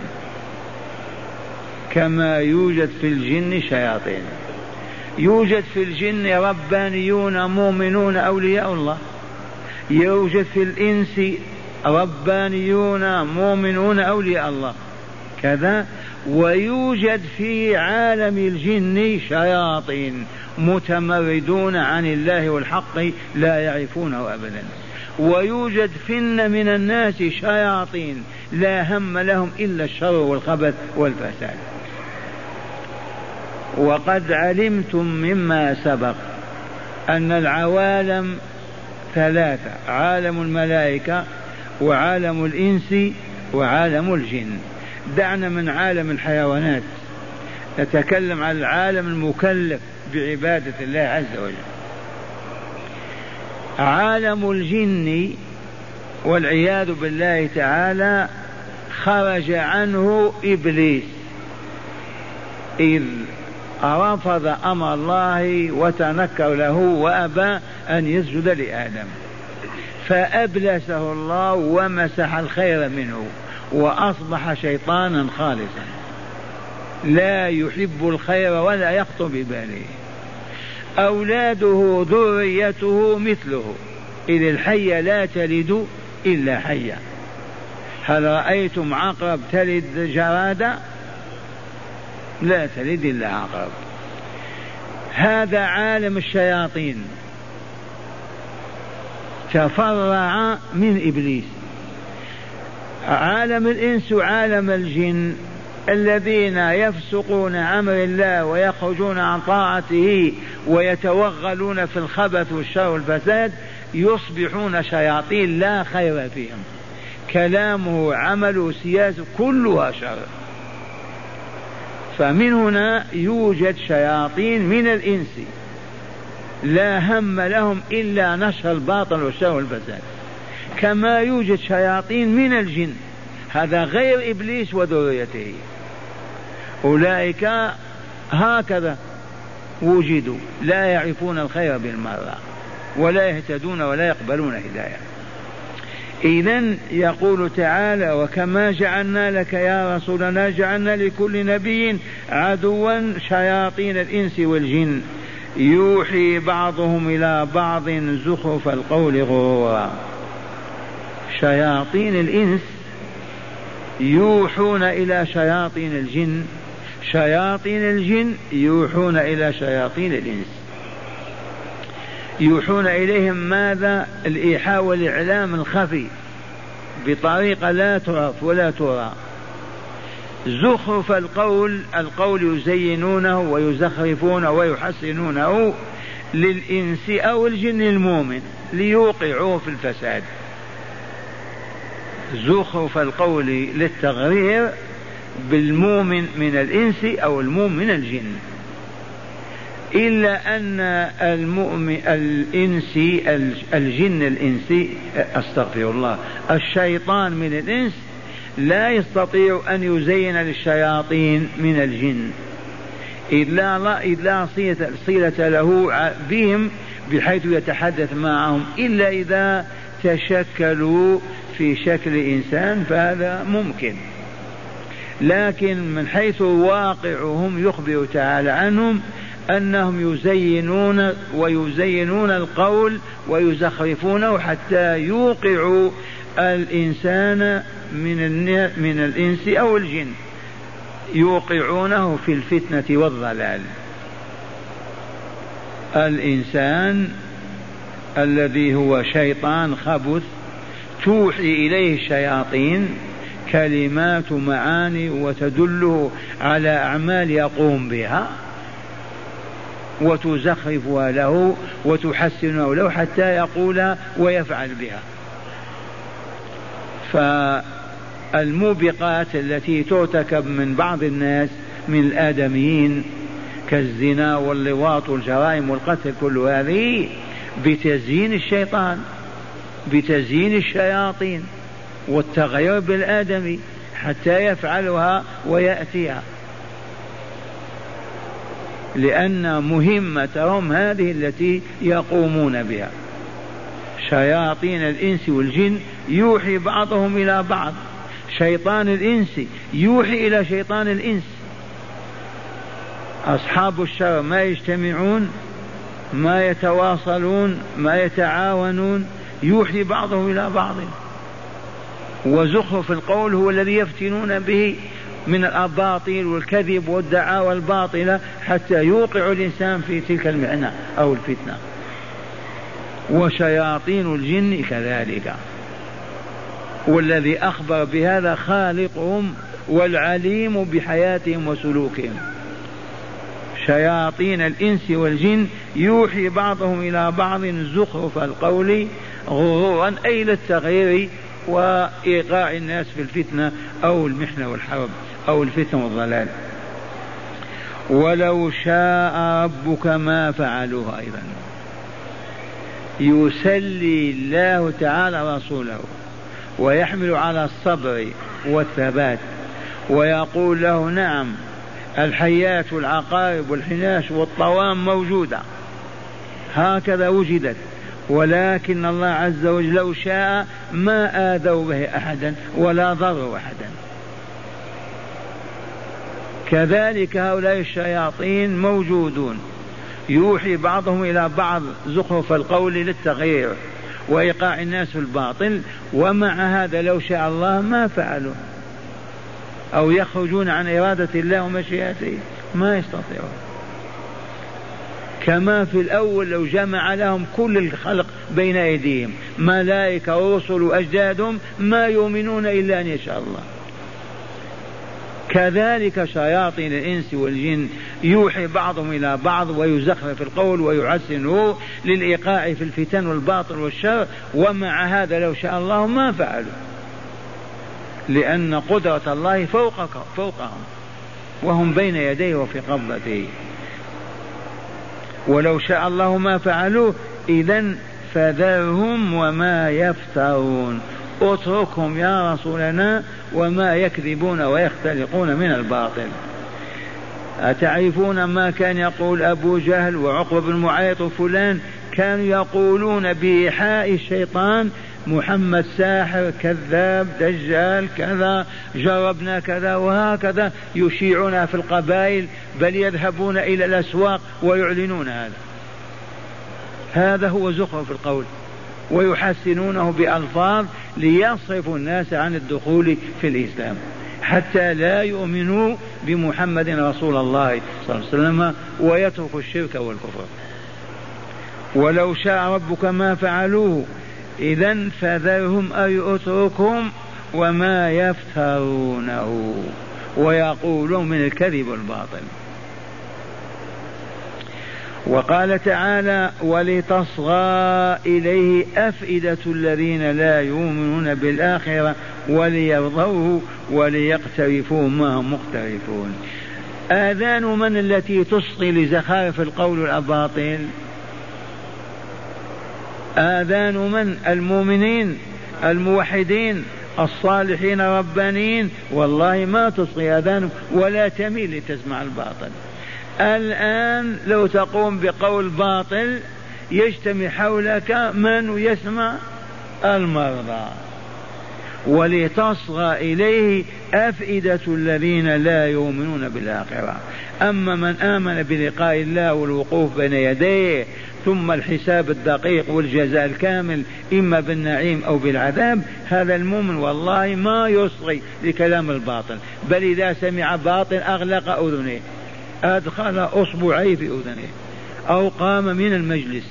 A: كما يوجد في الجن شياطين. يوجد في الجن ربانيون مؤمنون أولياء الله، يوجد في الإنس ربانيون مؤمنون أولياء الله كذا، ويوجد في عالم الجن شياطين متمردون عن الله والحق لا يعرفونه أبدا. ويوجد فن من الناس شياطين لا هم لهم إلا الشر والخبث والفساد. وقد علمتم مما سبق أن العوالم ثلاثة: عالم الملائكة وعالم الإنس وعالم الجن. دعنا من عالم الحيوانات، نتكلم عن العالم المكلف بعبادة الله عز وجل. عالم الجن والعياذ بالله تعالى خرج عنه إبليس إذ رفض أمر الله وتنكر له وأبى أن يسجد لآدم، فأبلسه الله ومسح الخير منه وأصبح شيطانا خالصا لا يحب الخير ولا يخطر بباله. أولاده ذريته مثله، إذ الحية لا تلد إلا حية. هل رأيتم عقرب تلد جرادة؟ لا تلد إلا عقرب. هذا عالم الشياطين تفرع من إبليس. عالم الإنس وعالم الجن الذين يفسقون عمر الله ويخرجون عن طاعته ويتوغلون في الخبث والشر والفساد يصبحون شياطين لا خير فيهم، كلامه عمله سياسة كلها شر. فمن هنا يوجد شياطين من الإنس لا هم لهم إلا نشر الباطل والشر والفساد، كما يوجد شياطين من الجن، هذا غير إبليس وذريته. أولئك هكذا وجدوا لا يعرفون الخير بالمرة ولا يهتدون ولا يقبلون هداية. إذن يقول تعالى: وكما جعلنا لك يا رسولنا جعلنا لكل نبي عدوا شياطين الإنس والجن يوحي بعضهم إلى بعض زخرف القول غرورا. شياطين الإنس يوحون إلى شياطين الجن، شياطين الجن يوحون إلى شياطين الإنس. يوحون إليهم ماذا؟ الإيحاء والإعلام الخفي بطريقة لا تعرف ولا ترى. زخرف القول، القول يزينونه ويزخرفونه ويحسنونه للإنس أو الجن المؤمن ليوقعوه في الفساد. زخرف القول للتغرير بالمؤمن من الإنس أو المؤمن من الجن، إلا أن المؤمن الإنسي الجن الإنسي أستغفر الله الشيطان من الإنس لا يستطيع أن يزين للشياطين من الجن، إذ لا, إذ لا صلة له بهم بحيث يتحدث معهم إلا إذا تشكلوا في شكل إنسان، فهذا ممكن. لكن من حيث واقعهم يخبر تعالى عنهم أنهم يزينون ويزينون القول ويزخرفونه حتى يوقعوا الإنسان من, من الإنس أو الجن يوقعونه في الفتنة والضلال. الإنسان الذي هو شيطان خبث توحي إليه الشياطين كلمات معاني وتدله على أعمال يقوم بها وتزخرفها له وتحسنه له حتى يقول ويفعل بها. فالموبقات التي ترتكب من بعض الناس من الآدميين كالزنا واللواط والجرائم والقتل كل هذه بتزيين الشيطان بتزيين الشياطين والتغير بالآدمي حتى يفعلها ويأتيها، لأن مهمتهم هذه التي يقومون بها. شياطين الإنس والجن يوحي بعضهم إلى بعض، شيطان الإنس يوحي إلى شيطان الإنس. أصحاب الشر ما يجتمعون، ما يتواصلون، ما يتعاونون، يوحي بعضهم إلى بعض. وزخرف القول هو الذي يفتنون به من الأباطيل والكذب والدعاوى الباطلة حتى يوقع الإنسان في تلك المعنى أو الفتنة. وشياطين الجن كذلك، والذي أخبر بهذا خالقهم والعليم بحياتهم وسلوكهم. شياطين الإنس والجن يوحي بعضهم إلى بعض زخرف القول غرورا أي للتغيير وإيقاع الناس في الفتنة أو المحنة والحرب أو الفتنة والضلال. ولو شاء ربك ما فعلوه. أيضا يسلي الله تعالى رسوله ويحمل على الصبر والثبات ويقول له نعم الحيات والعقارب والحناش والطوام موجودة هكذا وجدت، ولكن الله عز وجل لو شاء ما آذوا به أحدا ولا ضروا أحدا. كذلك هؤلاء الشياطين موجودون يوحي بعضهم إلى بعض زخرف القول للتغيير وإيقاع الناس في الباطل، ومع هذا لو شاء الله ما فعلوا أو يخرجون عن إرادة الله ومشيئته ما يستطيعون. كما في الأول لو جمع لهم كل الخلق بين أيديهم ملائكة ورسل وأجدادهم ما يؤمنون إلا أن يشاء الله. كذلك شياطين الإنس والجن يوحي بعضهم إلى بعض ويزخرف القول ويحسنه للإيقاع في الفتن والباطل والشر، ومع هذا لو شاء الله ما فعلوا، لأن قدرة الله فوقك فوقهم وهم بين يديه وفي قبضته. ولو شاء الله ما فعلوه إذن فذرهم وما يفترون، اتركهم يا رسولنا وما يكذبون ويختلقون من الباطل. أتعرفون ما كان يقول أبو جهل وعقبة بن معيط وفلان؟ كانوا يقولون بإيحاء الشيطان محمد ساحر كذاب دجال كذا جربنا كذا وهكذا، يشيعون في القبائل بل يذهبون إلى الأسواق ويعلنون هذا. هذا هو زخرف القول، ويحسنونه بألفاظ ليصرفوا الناس عن الدخول في الإسلام حتى لا يؤمنوا بمحمد رسول الله صلى الله عليه وسلم ويتركوا الشرك والكفر. ولو شاء ربك ما فعلوه إذن فذرهم أي اتركهم وما يفترونه ويقولون من الكذب والباطل. وقال تعالى ولتصغى إليه أفئدة الذين لا يؤمنون بالآخرة وليرضوه وليقترفوا ما هم مقترفون. آذان من التي تصغي لزخارف القول والأباطيل؟ آذان من؟ المؤمنين الموحدين الصالحين ربانيين، والله ما تصغي آذانهم ولا تميل لتسمع الباطل. الآن لو تقوم بقول باطل يجتمع حولك من يسمع؟ المرضى. ولتصغى إليه أفئدة الذين لا يؤمنون بالآخرة. أما من آمن بلقاء الله والوقوف بين يديه ثم الحساب الدقيق والجزاء الكامل إما بالنعيم أو بالعذاب، هذا المؤمن والله ما يصغي لكلام الباطل، بل إذا سمع باطل أغلق أذنيه، أدخل أصبعيه في أذنيه أو قام من المجلس.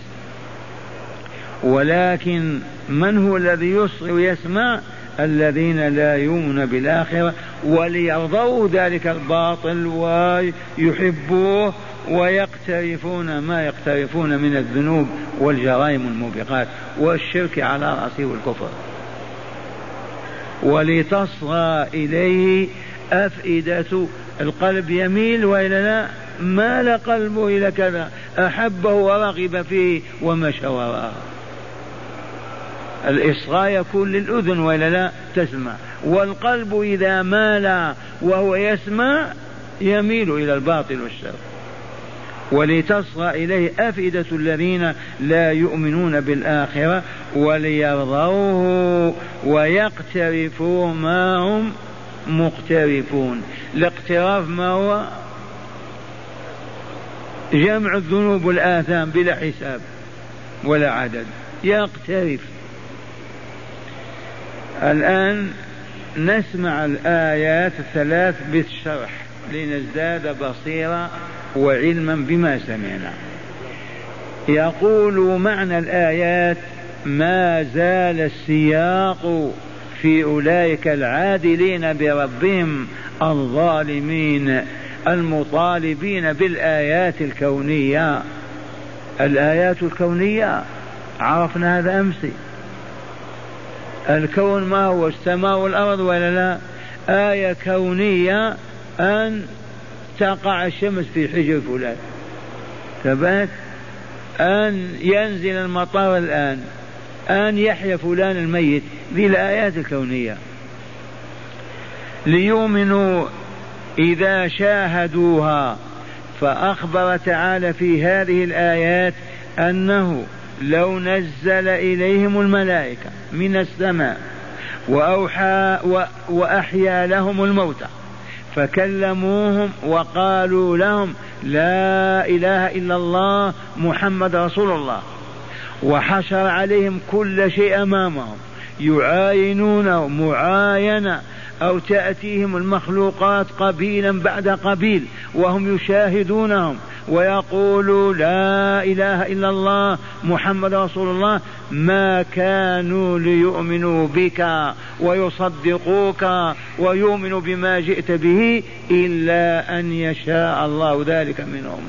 A: ولكن من هو الذي يصغي ويسمع؟ الذين لا يؤمنون بالآخرة وليرضوا ذلك الباطل ويحبوه ويقترفون ما يقترفون من الذنوب والجرائم الموبقات والشرك على رأسه والكفر. ولتصغى إليه أفئدة القلب، يميل وإلى لا، مال قلبه إلى كذا، أحبه ورغب فيه ومشى وراءه. الإصغاء يكون للأذن وإلا لا تسمع، والقلب إذا مال وهو يسمع يميل إلى الباطل والشر. ولتصغى إليه أفئدة الذين لا يؤمنون بالآخرة وليرضوه ويقترفوا ما هم مقترفون. الاقتراف ما هو؟ جمع الذنوب والآثام بلا حساب ولا عدد، يقترف. الآن نسمع الآيات الثلاث بالشرح لنزداد بصيرة وعلما بما سمعنا. يقول معنى الآيات: ما زال السياق في أولئك العادلين بربهم الظالمين المطالبين بالآيات الكونية. الآيات الكونية عرفنا هذا أمس. الكون ما هو؟ السماء والأرض ولا لا؟ آية كونية أن تقع الشمس في حجر فلان، ثبات، أن ينزل المطر الآن، أن يحيى فلان الميت. ذي الآيات الكونية. ليؤمنوا إذا شاهدوها. فأخبر تعالى في هذه الآيات أنه لو نزل إليهم الملائكة من السماء وأوحى وأحيا لهم الموتى فكلموهم وقالوا لهم لا إله إلا الله محمد رسول الله، وحشر عليهم كل شيء أمامهم يعاينونه معاينة، أو تأتيهم المخلوقات قبيلا بعد قبيل وهم يشاهدونهم ويقولوا لا إله إلا الله محمد رسول الله، ما كانوا ليؤمنوا بك ويصدقوك ويؤمنوا بما جئت به إلا أن يشاء الله ذلك منهم.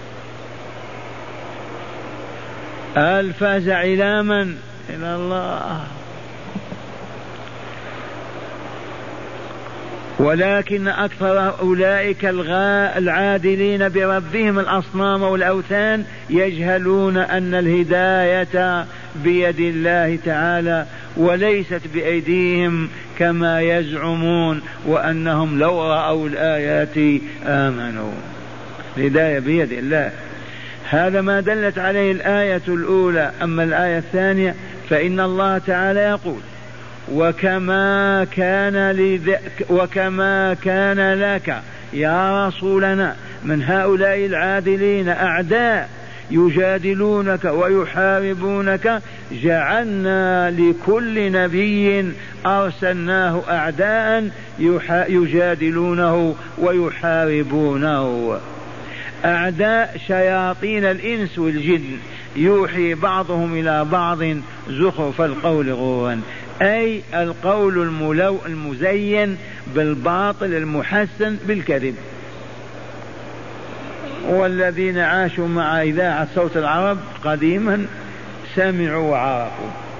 A: الفزع إلى من؟ إلى الله. ولكن أكثر أولئك العادلين بربهم الأصنام والأوثان يجهلون أن الهداية بيد الله تعالى وليست بأيديهم كما يزعمون، وأنهم لو رأوا الآيات آمنوا. الهداية بيد الله، هذا ما دلت عليه الآية الأولى. أما الآية الثانية فإن الله تعالى يقول: وكما كان لذك وكما كان لك يا رسولنا من هؤلاء العادلين أعداء يجادلونك ويحاربونك، جعلنا لكل نبي أرسلناه أعداء يجادلونه ويحاربونه. أعداء شياطين الإنس والجن يوحي بعضهم إلى بعض زخرف القول غرورا، أي القول الملو المزين بالباطل المحسن بالكذب. والذين عاشوا مع إذاعة صوت العرب قديما سمعوا وعرفوا.